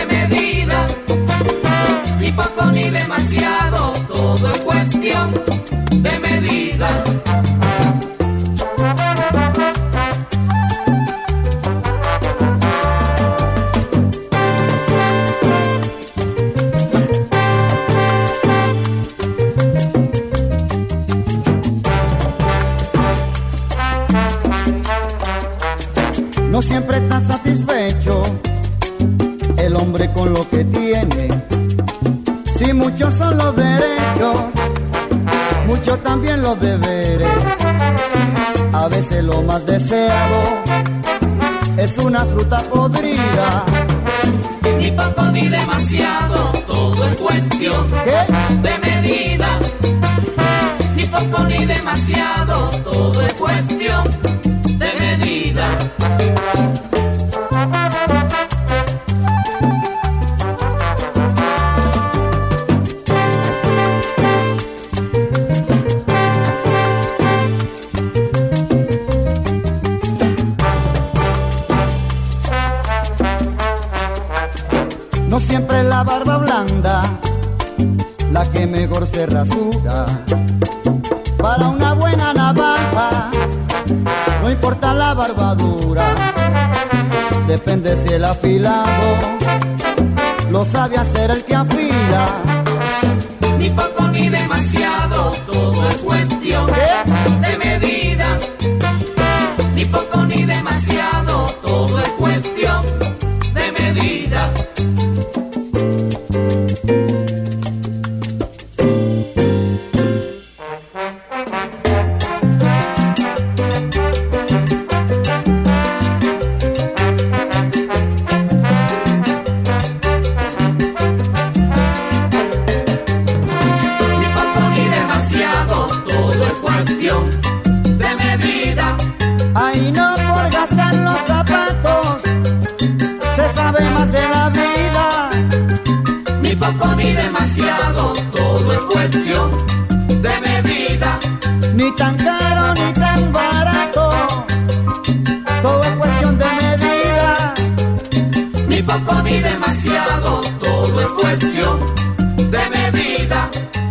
hombre con lo que tiene. Si muchos son los derechos, muchos también los deberes. A veces lo más deseado es una fruta podrida. Ni poco ni demasiado, todo es cuestión de medida. Ni poco ni demasiado, todo es cuestión de medida. No siempre es la barba blanda la que mejor se rasura. Para una buena navaja no importa la barbadura. Depende si el afilado lo sabe hacer el que afila. Ni poco ni demasiado, todo es cuestión de medida. Ni poco ni demasiado, todo es cuestión de medida. Ay, no por gastar los zapatos se sabe más de la vida. Ni poco ni demasiado, todo es cuestión de medida. Ni tan caro ni tan barato, todo es cuestión de medida. Ni poco ni demasiado, todo es cuestión de medida.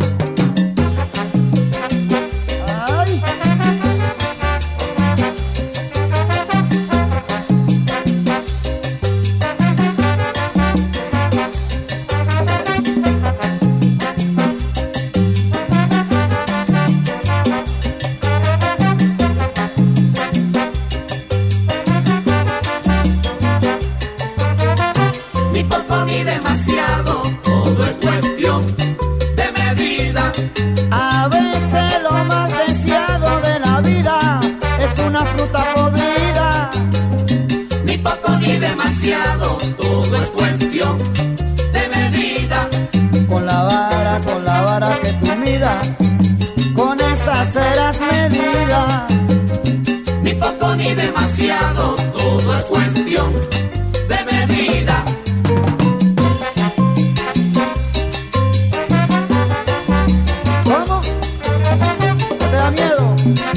Ni poco ni demasiado, todo es cuestión de medida. A veces lo más deseado de la vida es una fruta podrida. Ni poco ni demasiado, todo es cuestión de medida. Con la vara que tú midas, con esa serás medida. Ni poco ni demasiado, todo es cuestión de medida. ¿Cómo? ¿No te da miedo?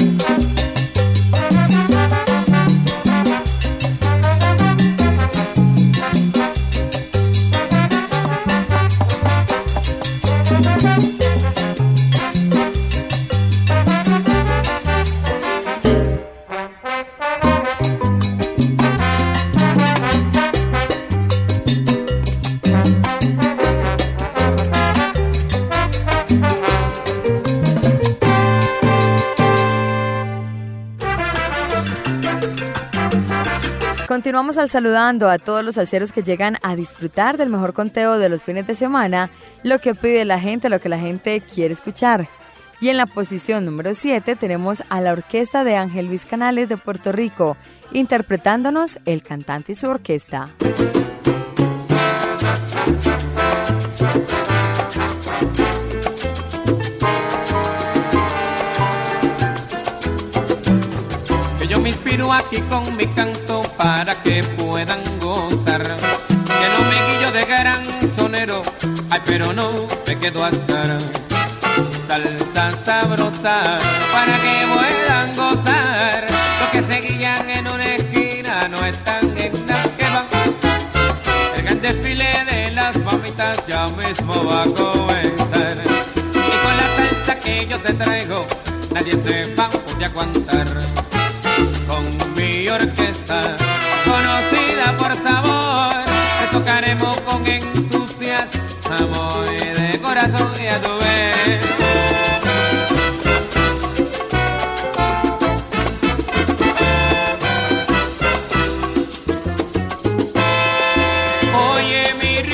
Continuamos saludando a todos los salseros que llegan a disfrutar del mejor conteo de los fines de semana, lo que pide la gente, lo que la gente quiere escuchar. Y en la posición número 7 tenemos a la orquesta de Ángel Luis Canales de Puerto Rico, interpretándonos El Cantante y su Orquesta. Yo me inspiro aquí con mi canto para que puedan gozar. Que no me guillo de gran sonero, ay, pero no me quedo atrás. Salsa sabrosa para que puedan gozar. Los que se guillan en una esquina no están en la que van. El gran desfile de las mamitas ya mismo va a comenzar. Y con la salsa que yo te traigo, nadie se va a poder aguantar. Con mi orquesta, conocida por sabor, te tocaremos con entusiasmo y de corazón, ya tú ves. Oye, mi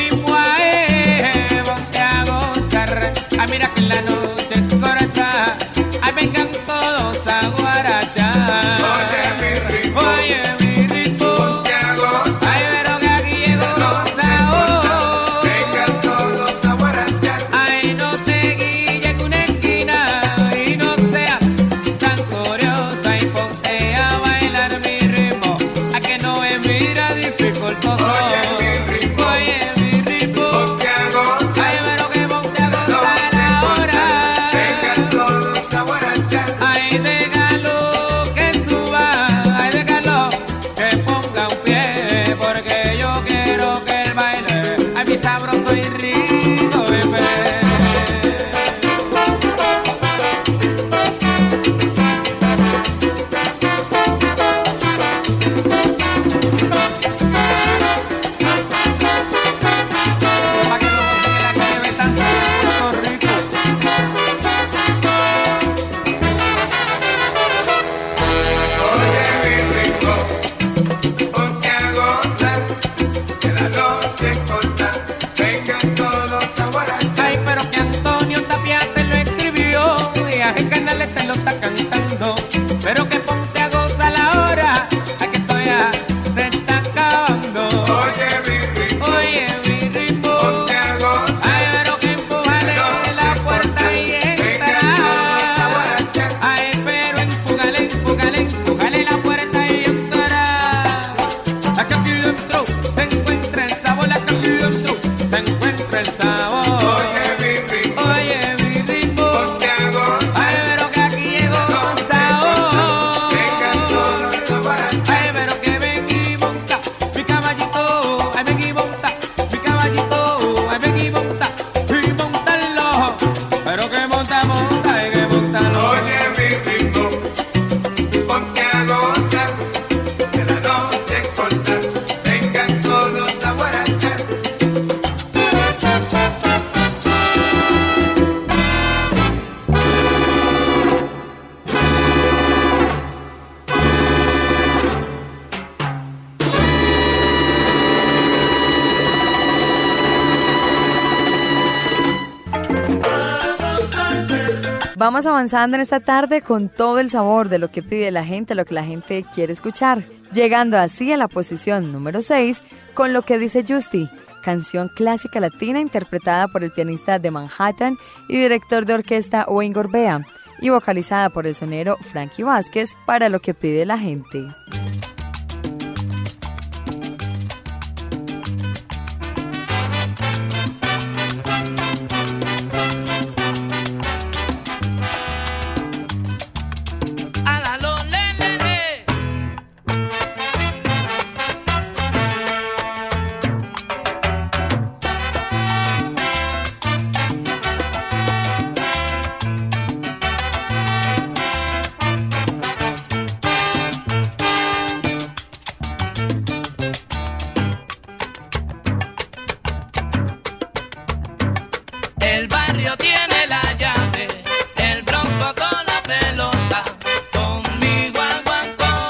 noche corta, vengan todos a guarachar. Ay, pero que Antonio Tapia te lo escribió y a en Canales te lo está cantando. Pero que ponte a gozar la hora, a que esto ya se está acabando. Oye, mi ritmo, ponte a gozar. Ay, pero que empújale la puerta y entra. Ay, pero empújale la puerta y entra. Aquí dentro se encuentra el sabor, aquí dentro se encuentra el sabor. Oye, mi ritmo, ponte a gozar. Ay, pero que aquí llegó con sabor. Vengan todos a guarachar. Ay, pero que ven y monta mi caballito. Ay, ven y monta mi caballito. Ay, ven y montalo. Pero que monta, ay, que montalo. Oye, mi ritmo, ponte a gozar. Que la noche corta, vengan todos a guarachar. Vamos avanzando en esta tarde con todo el sabor de lo que pide la gente, lo que la gente quiere escuchar, llegando así a la posición número 6 con Lo que dice Justi, canción clásica latina interpretada por el pianista de Manhattan y director de orquesta Wayne Gorbea y vocalizada por el sonero Frankie Vázquez para Lo que pide la gente. El barrio tiene la llave, el Bronx botó la pelota, conmigo aguantó.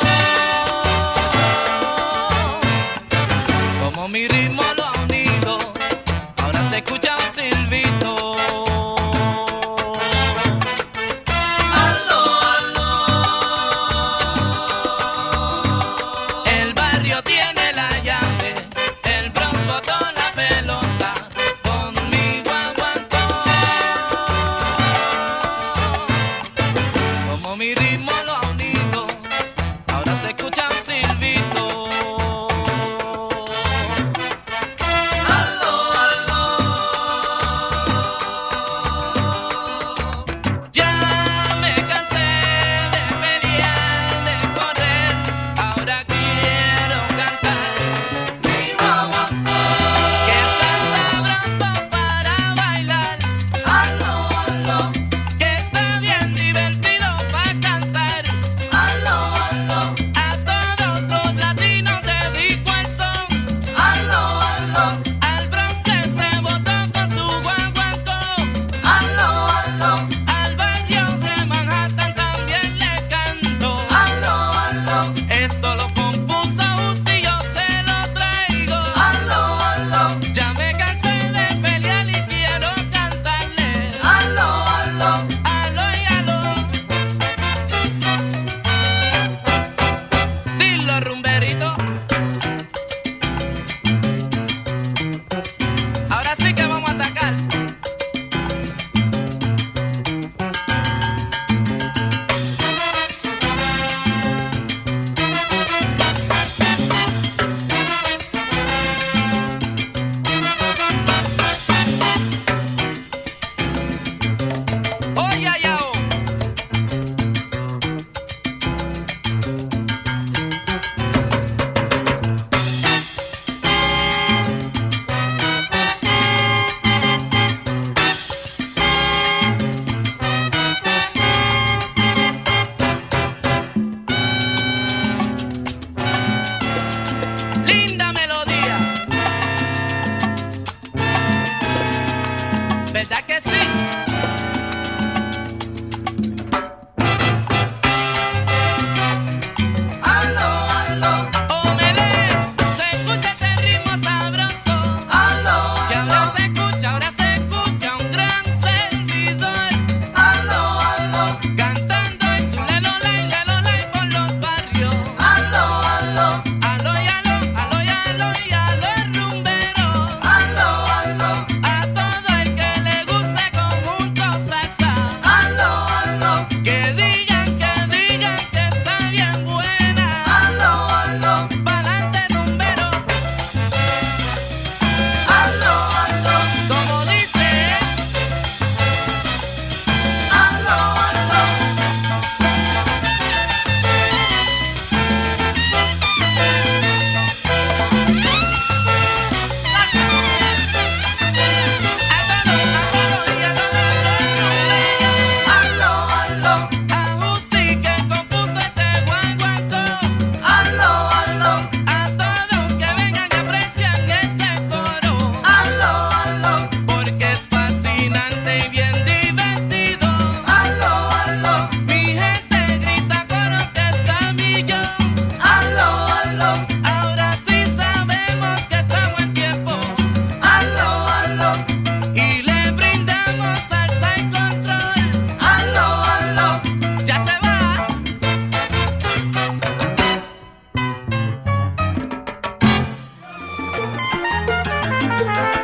Como mi ritmo lo ha unido, ahora se escucha un silbito. Aló, aló. El barrio tiene la llave, el Bronx botó la pelota, conmigo aguantó. Como mi ritmo lo ha unido, ahora se escucha un silbito. Aló, aló.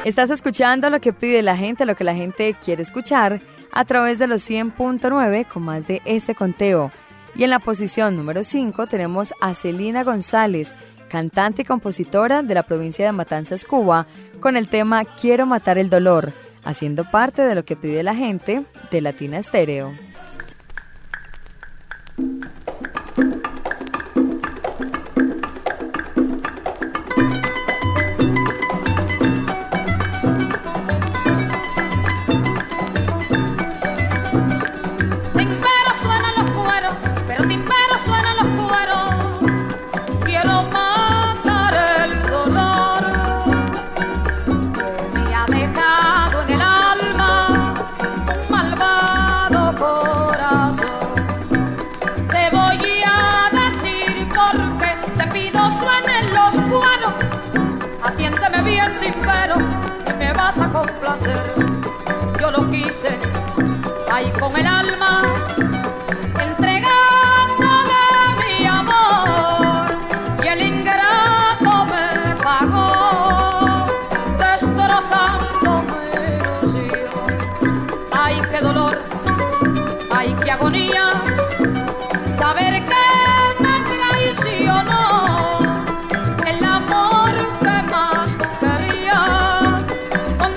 Estás escuchando lo que pide la gente, lo que la gente quiere escuchar a través de los 100.9 con más de este conteo. Y en la posición número 5 tenemos a Celina González, cantante y compositora de la provincia de Matanzas, Cuba, con el tema Quiero matar el dolor, haciendo parte de lo que pide la gente de Latina Estéreo. Atiéndeme bien, timbero, y me vas a complacer. Yo lo quise, ahí con el alma, entregándole mi amor, y el ingrato me pagó, destrozando mi ilusión. Ay, qué dolor, ay, qué agonía, saber que me traicionó el amor que más quería, con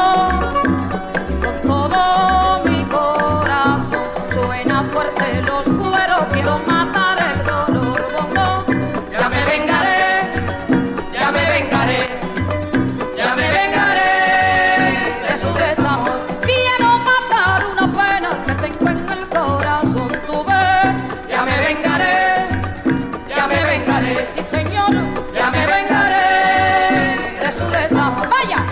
todo mi corazón. Suena fuerte los cueros, quiero matar el dolor, bongo. Ya me vengaré, ya me vengaré, ya me vengaré de su desamor. Quiero matar una pena que tengo en el corazón, tú ves. Ya me vengaré, sí señor, ya me vengaré de su desamor. ¡Vaya!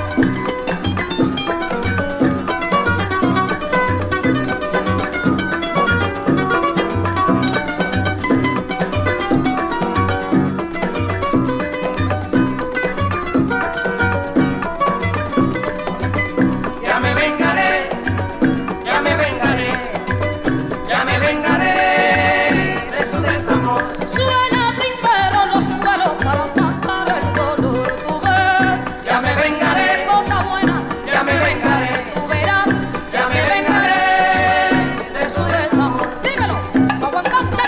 Ya me vengaré, ya me vengaré, ya me vengaré de su desamor. Suena primero los cueros para matar el dolor, tú ves. Ya me vengaré, cosa buena, ya me vengaré, tú verás. ya me vengaré De su desamor, dímelo, aguantante.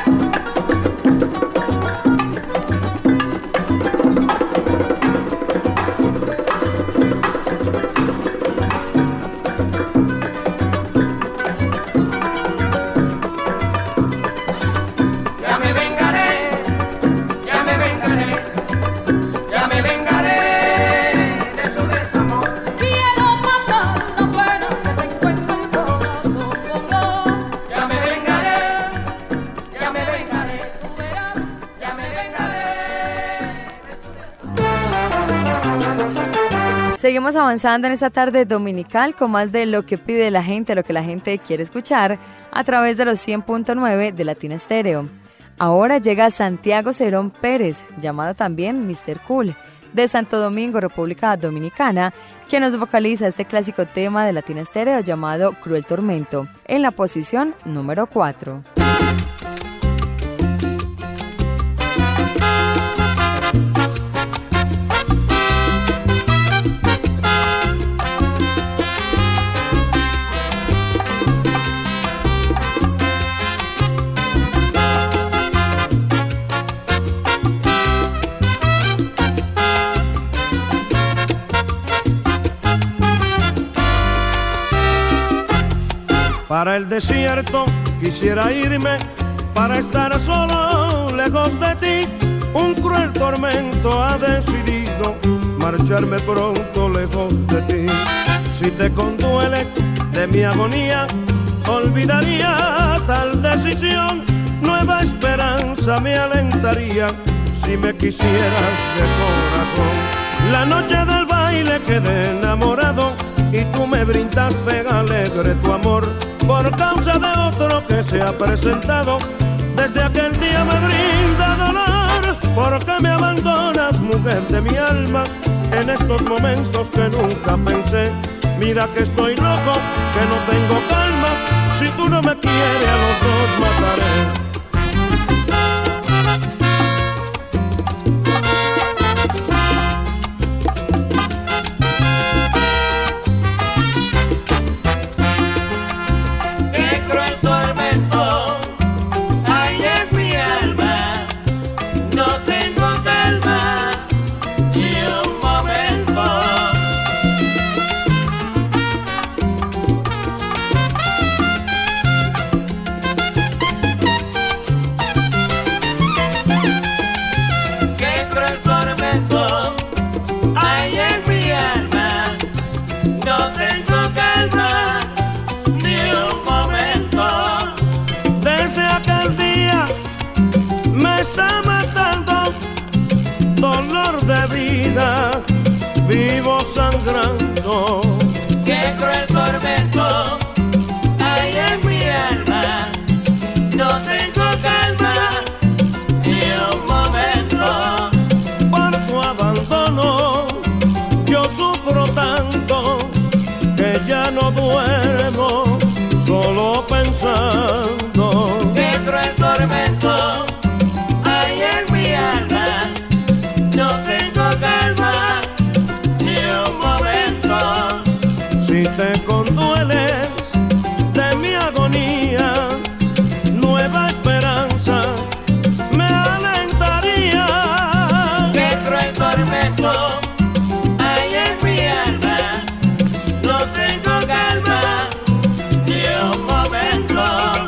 Ya me vengaré, ya me vengaré, ya me vengaré de su desamor. Quiero matar una pena que tengo en el corazón, bongo. Ya me vengaré, tú verás, ya me vengaré de su desamor. Seguimos avanzando en esta tarde dominical con más de lo que pide la gente, lo que la gente quiere escuchar a través de los 100.9 de Latina Estéreo. Ahora llega Santiago Cerón Pérez, llamado también Mr. Cool, de Santo Domingo, República Dominicana, quien nos vocaliza este clásico tema de Latina Estéreo llamado Cruel Tormento, en la posición número 4. Para el desierto quisiera irme, para estar solo lejos de ti. Un cruel tormento ha decidido marcharme pronto lejos de ti. Si te conduele de mi agonía, olvidaría tal decisión. Nueva esperanza me alentaría si me quisieras de corazón. La noche del baile quedé enamorado y tú me brindaste alegre tu amor. Por causa de otro que se ha presentado, desde aquel día me brinda dolor. Porque me abandonas, mujer de mi alma, en estos momentos que nunca pensé. Mira que estoy loco, que no tengo calma. Si tú no me quieres, a los dos mataré. sigo sangrando. Qué cruel tormento hay en mi alma. No tengo calma ni un momento. Por tu abandono yo sufro tanto que ya no duermo solo pensando. Qué cruel tormento hay en mi alma. No tengo calma ni un momento. Si te condueles de mi agonía, nueva esperanza me alentaría. Qué cruel tormento hay en mi alma. No tengo calma ni un momento.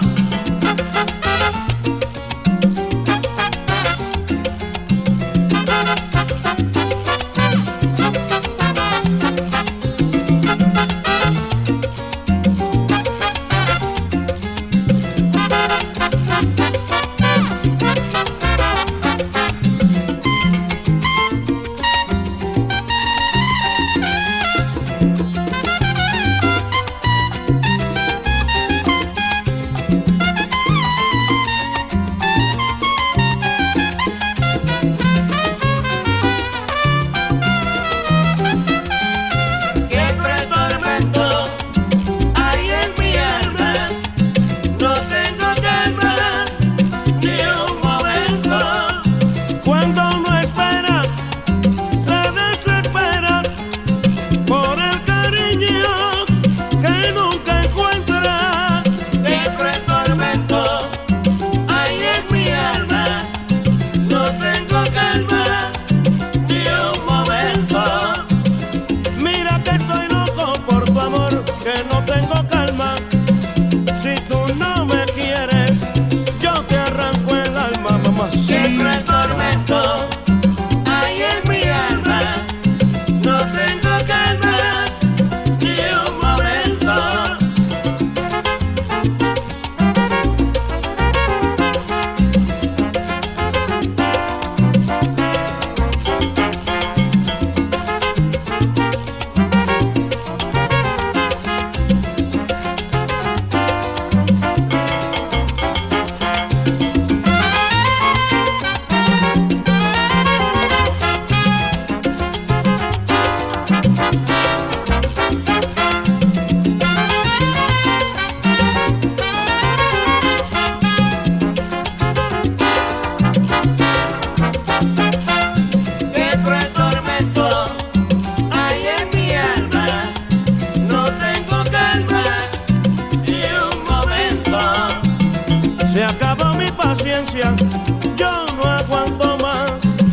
Yo no aguanto más.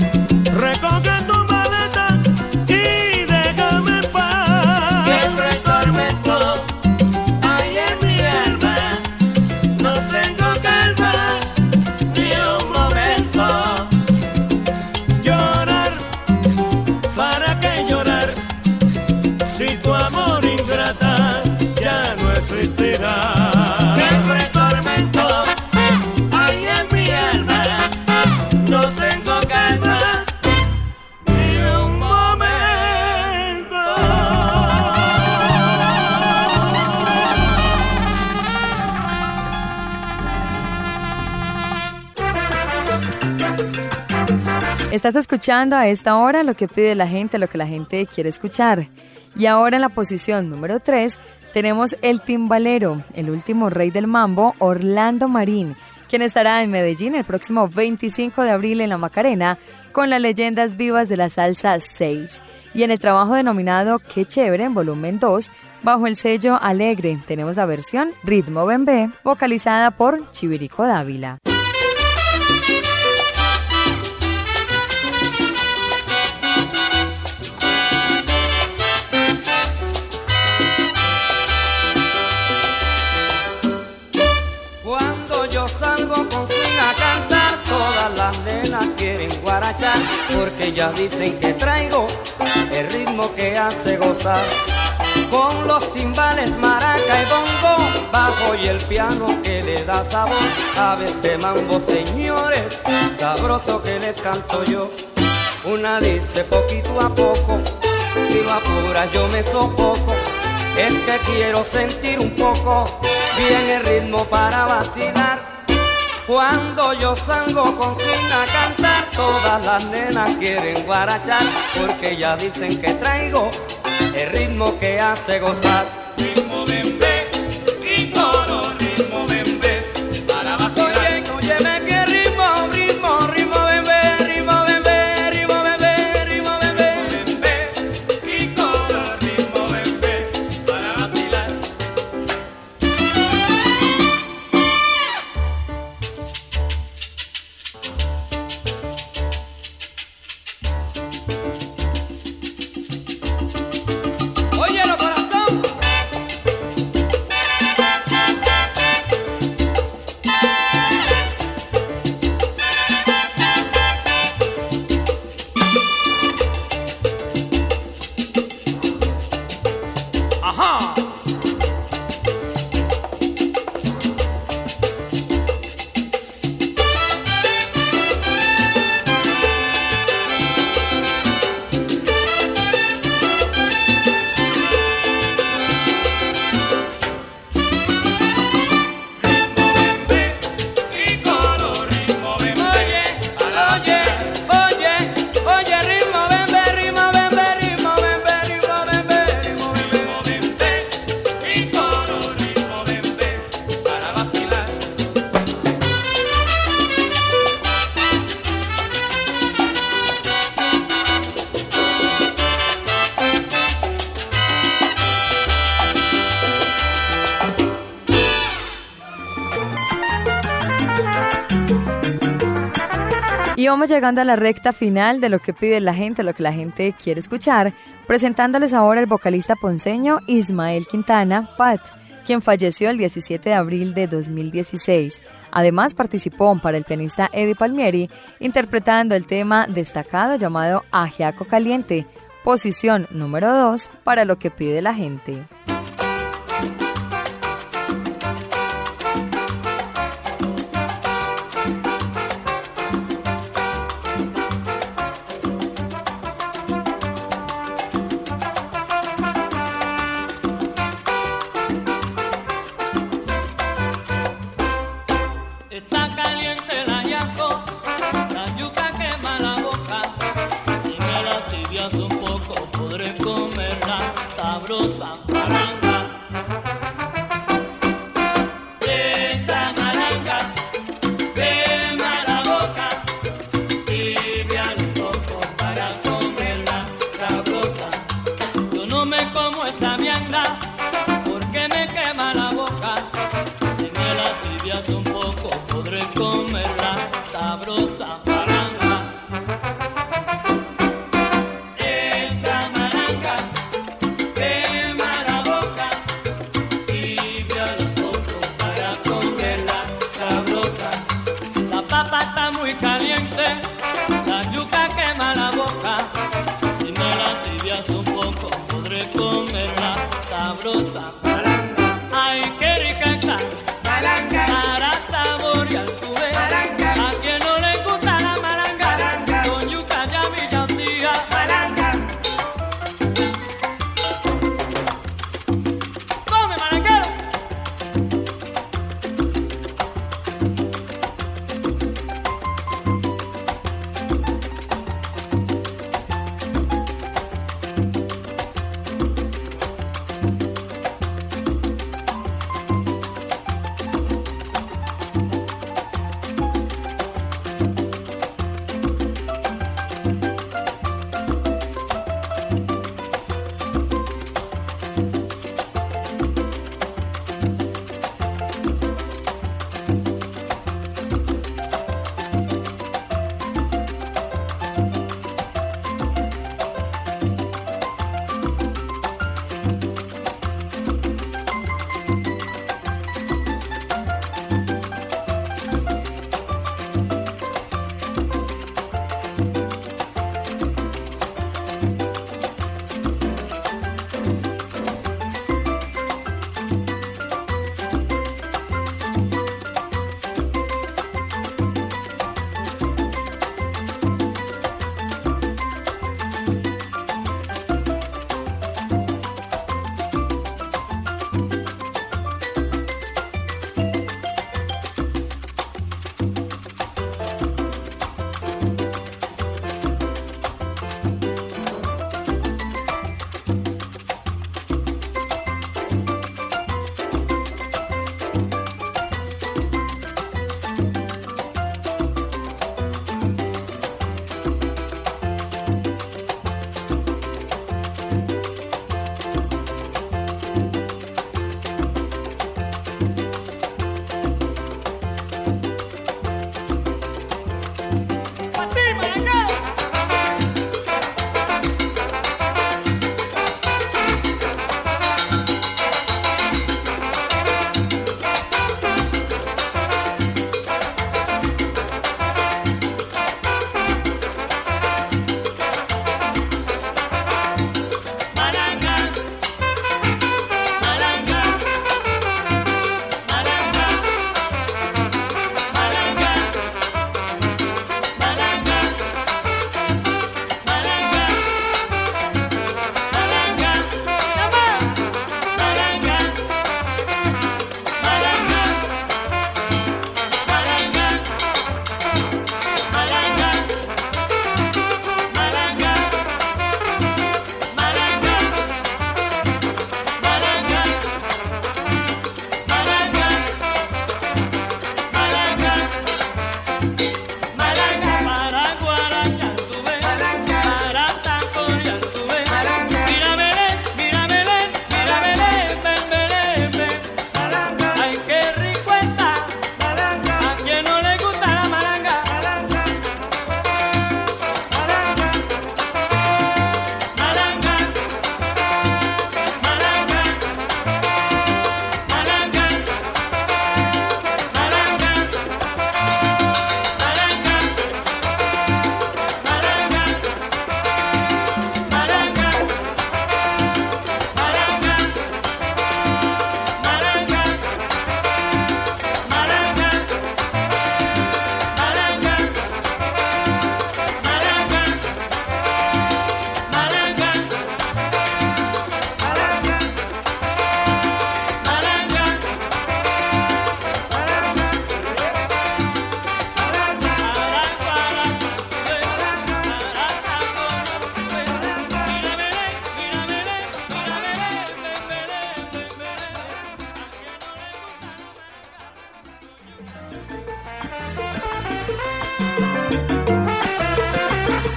Recoge tu maleta y déjame en paz. Qué cruel tormento hay en mi alma. No tengo calma ni un momento. Llorar, ¿para qué llorar? Si tu amor ingrata ya no existirá. Qué cruel tormento hay en mi alma. No tengo calma ni un momento. Estás escuchando a esta hora lo que pide la gente, lo que la gente quiere escuchar. Y ahora en la posición número 3 tenemos el timbalero, el último rey del mambo, Orlando Marín, quien estará en Medellín el próximo 25 de abril en La Macarena con las leyendas vivas de la salsa 6. Y en el trabajo denominado Qué Chévere, en volumen 2, bajo el sello Alegre, tenemos la versión Ritmo Bembé, vocalizada por Chivirico Dávila. Cuando yo salgo con swing a cantar, todas las nenas quieren guarachar, porque ya dicen que traigo el ritmo que hace gozar. Con los timbales, maraca y bongo, bajo y el piano que le da sabor a este mambo, señores, sabroso que les canto yo. Una dice poquito a poco, Si lo apuras yo me sofoco, es que quiero sentir un poco bien el ritmo para vacilar. Cuando yo salgo con Sina a cantar, todas las nenas quieren guarachar, porque ya dicen que traigo el ritmo que hace gozar. Ritmo bembé y coro, ritmo bembé para vacilar. Oye, óyeme que ritmo, ritmo, ritmo bembé, ritmo bembé, ritmo bembé, ritmo bembé. Bembé y coro, ritmo bembé para vacilar. Óyelo, corazón. Ajá. Y coro, ritmo bembé para Oye, oye, oye, ritmo bembé, ritmo bembé, ritmo bembé, ritmo bembé, ritmo bembé. ritmo bembé y coro, ritmo bembé para vacilar. Y vamos llegando a la recta final de lo que pide la gente, lo que la gente quiere escuchar, presentándoles ahora el vocalista ponceño Ismael Quintana, Pat, quien falleció el 17 de abril de 2016. Además participó para el pianista Eddie Palmieri, interpretando el tema destacado llamado Ajiaco Caliente, posición número 2 para lo que pide la gente. Está caliente el ajiaco, la yuca quema la boca. Si me la tibias un poco, podré comerla sabrosa malanga. Esa malanga quema la boca, tibia un poco para comerla sabrosa. Yo no me como esta vianda porque me quema la boca. Si me la tibias un poco, podré comerla sabrosa malanga. Esa malanga quema la boca, tibia un poco para comerla sabrosa. La papa está muy caliente, la yuca quema la boca. Si me la tibias un poco, podré comerla sabrosa malanga. Ay, qué rica está malanga para saborear tu vez. A quien no le gusta la malanga, con yuca ya mi tía. Malanga. Come malanguero.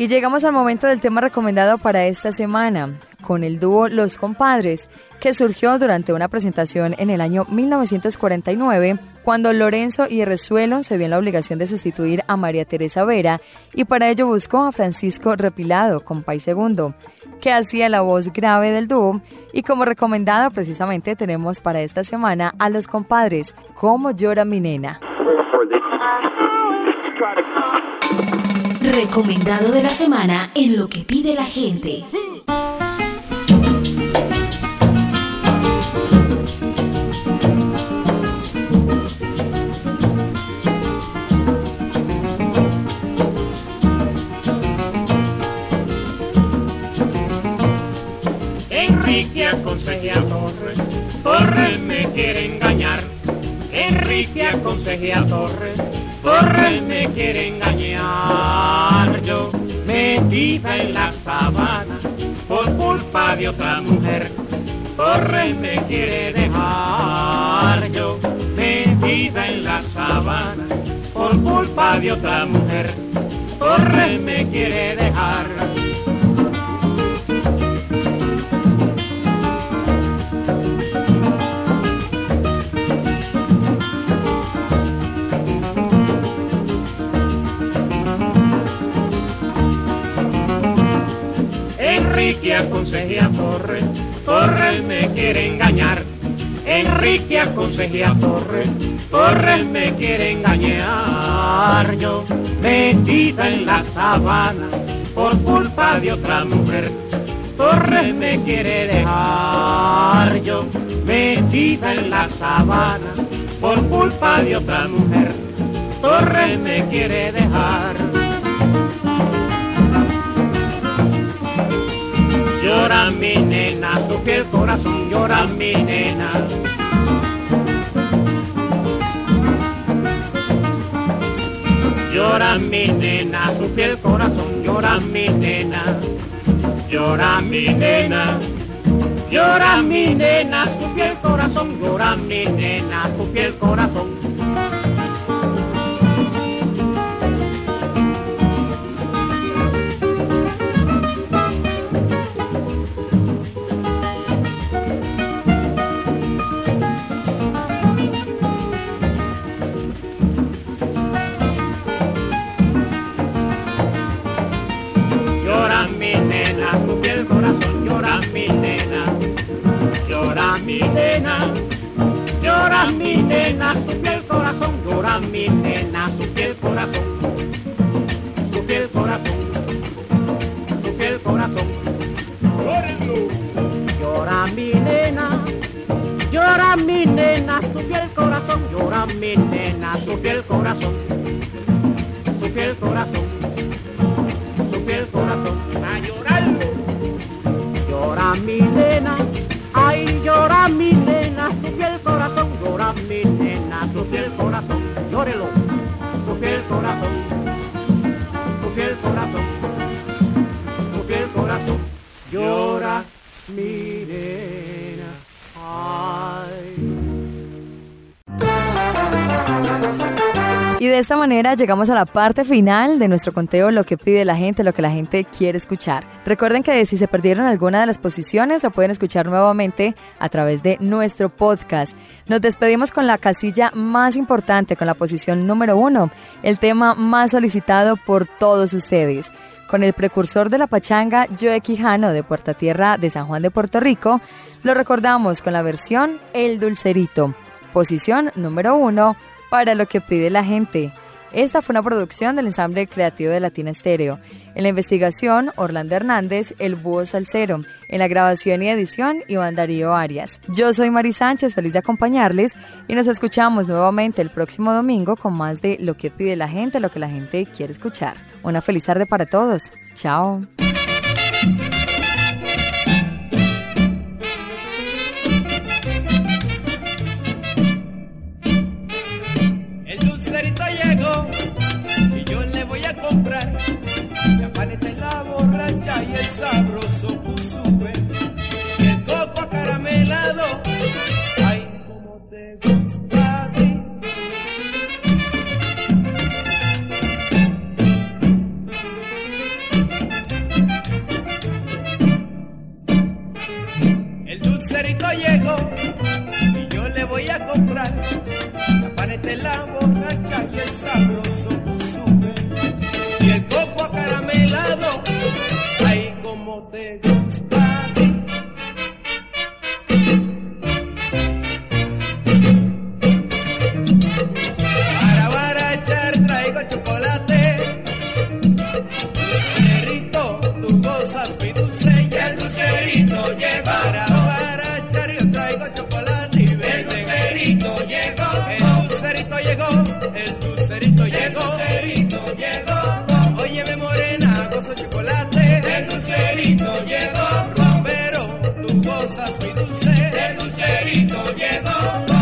Y llegamos al momento del tema recomendado para esta semana, con el dúo Los Compadres, que surgió durante una presentación en el año 1949, cuando Lorenzo y Resuelo se vio en la obligación de sustituir a María Teresa Vera, y para ello buscó a Francisco Repilado, compay segundo, que hacía la voz grave del dúo, y como recomendado precisamente tenemos para esta semana a Los Compadres, Cómo llora mi nena. Recomendado de la semana en Lo que pide la gente. Enrique aconsejé a Torres, Torres me quiere engañar. Enrique aconsejé a Torres, Torres me quiere engañar. Yo metida en la sabana por culpa de otra mujer, Torres me quiere dejar. Yo metida en la sabana por culpa de otra mujer, Torres me quiere dejar. Enrique aconsejé a Torres, Torres me quiere engañar. Enrique aconsejé a Torres, Torres me quiere engañar. Yo metida en la sabana por culpa de otra mujer, Torres me quiere dejar. Yo metida en la sabana por culpa de otra mujer, Torres me quiere dejar. Llora mi nena, su fiel corazón, llora mi nena. Llora mi nena, su fiel corazón, llora mi nena. Llora mi nena, llora mi nena, su fiel corazón, llora mi nena, su fiel corazón. Llora mi nena, su fiel corazón, llora mi nena. Llora mi nena, llora mi nena, su fiel corazón, llora mi nena, su fiel corazón. Su fiel corazón, su fiel corazón. Llora mi nena, llora mi nena, su fiel corazón, llora mi nena, su fiel corazón. Su fiel corazón, su fiel corazón, a llorarlo. Llora mi nena, ay llora mi nena, su fiel corazón, llora mi nena, su fiel corazón, llórelo, su fiel corazón, su fiel corazón, su fiel corazón, llora mi nena, ay. Y de esta manera llegamos a la parte final de nuestro conteo Lo que pide la gente, lo que la gente quiere escuchar. Recuerden que si se perdieron alguna de las posiciones, lo pueden escuchar nuevamente a través de nuestro podcast. Nos despedimos con la casilla más importante, con la posición número 1, el tema más solicitado por todos ustedes. Con el precursor de la pachanga, Joe Quijano, de Puerta Tierra de San Juan de Puerto Rico, lo recordamos con la versión El Dulcerito. Posición número 1 para Lo que pide la gente. Esta fue una producción del Ensamble Creativo de Latina Estéreo. En la investigación, Orlando Hernández, el Búho Salsero. En la grabación y edición, Iván Darío Arias. Yo soy Mari Sánchez, feliz de acompañarles y nos escuchamos nuevamente el próximo domingo con más de Lo que pide la gente, lo que la gente quiere escuchar. Una feliz tarde para todos. Chao. Llegó y yo le voy a comprar la paleta y la borracha y el sabroso pusube y el coco acaramelado. Ay, cómo te gusta a ti. dulcerito llegó y yo le voy a comprar la paneta, la borracha y el sabroso sube y el coco acaramelado. Ay, como te gusta a ti. Para barachar traigo chocolate. Dulcerito, tú gozas mi dulce y el dulcerito llegó. Para barachar yo traigo chocolate y verde. El dulcerito llegó. El dulcerito llegó. El dulcerito llegó. El dulcerito llegó. Óyeme morena, gozo chocolate. El dulcerito llegó. Pero tú gozas mi dulce. El dulcerito llegó.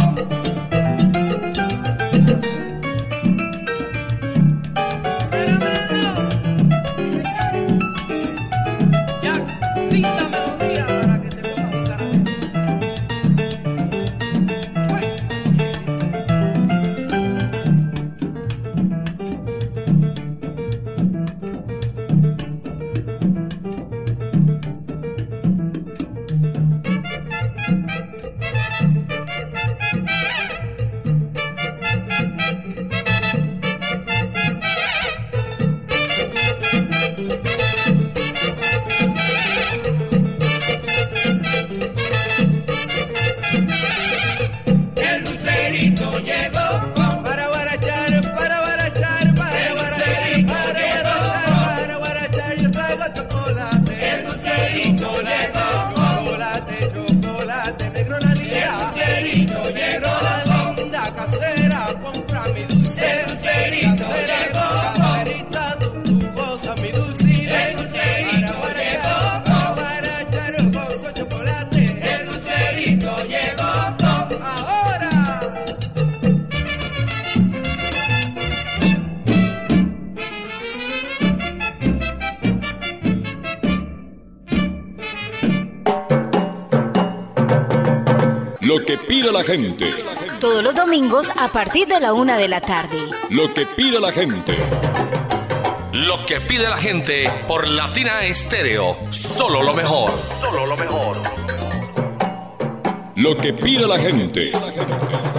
Lo que pide la gente. Todos los domingos a partir de la 1 de la tarde. Lo que pide la gente. Lo que pide la gente por Latina Estéreo. Solo lo mejor. Solo lo mejor. Lo que pide la gente.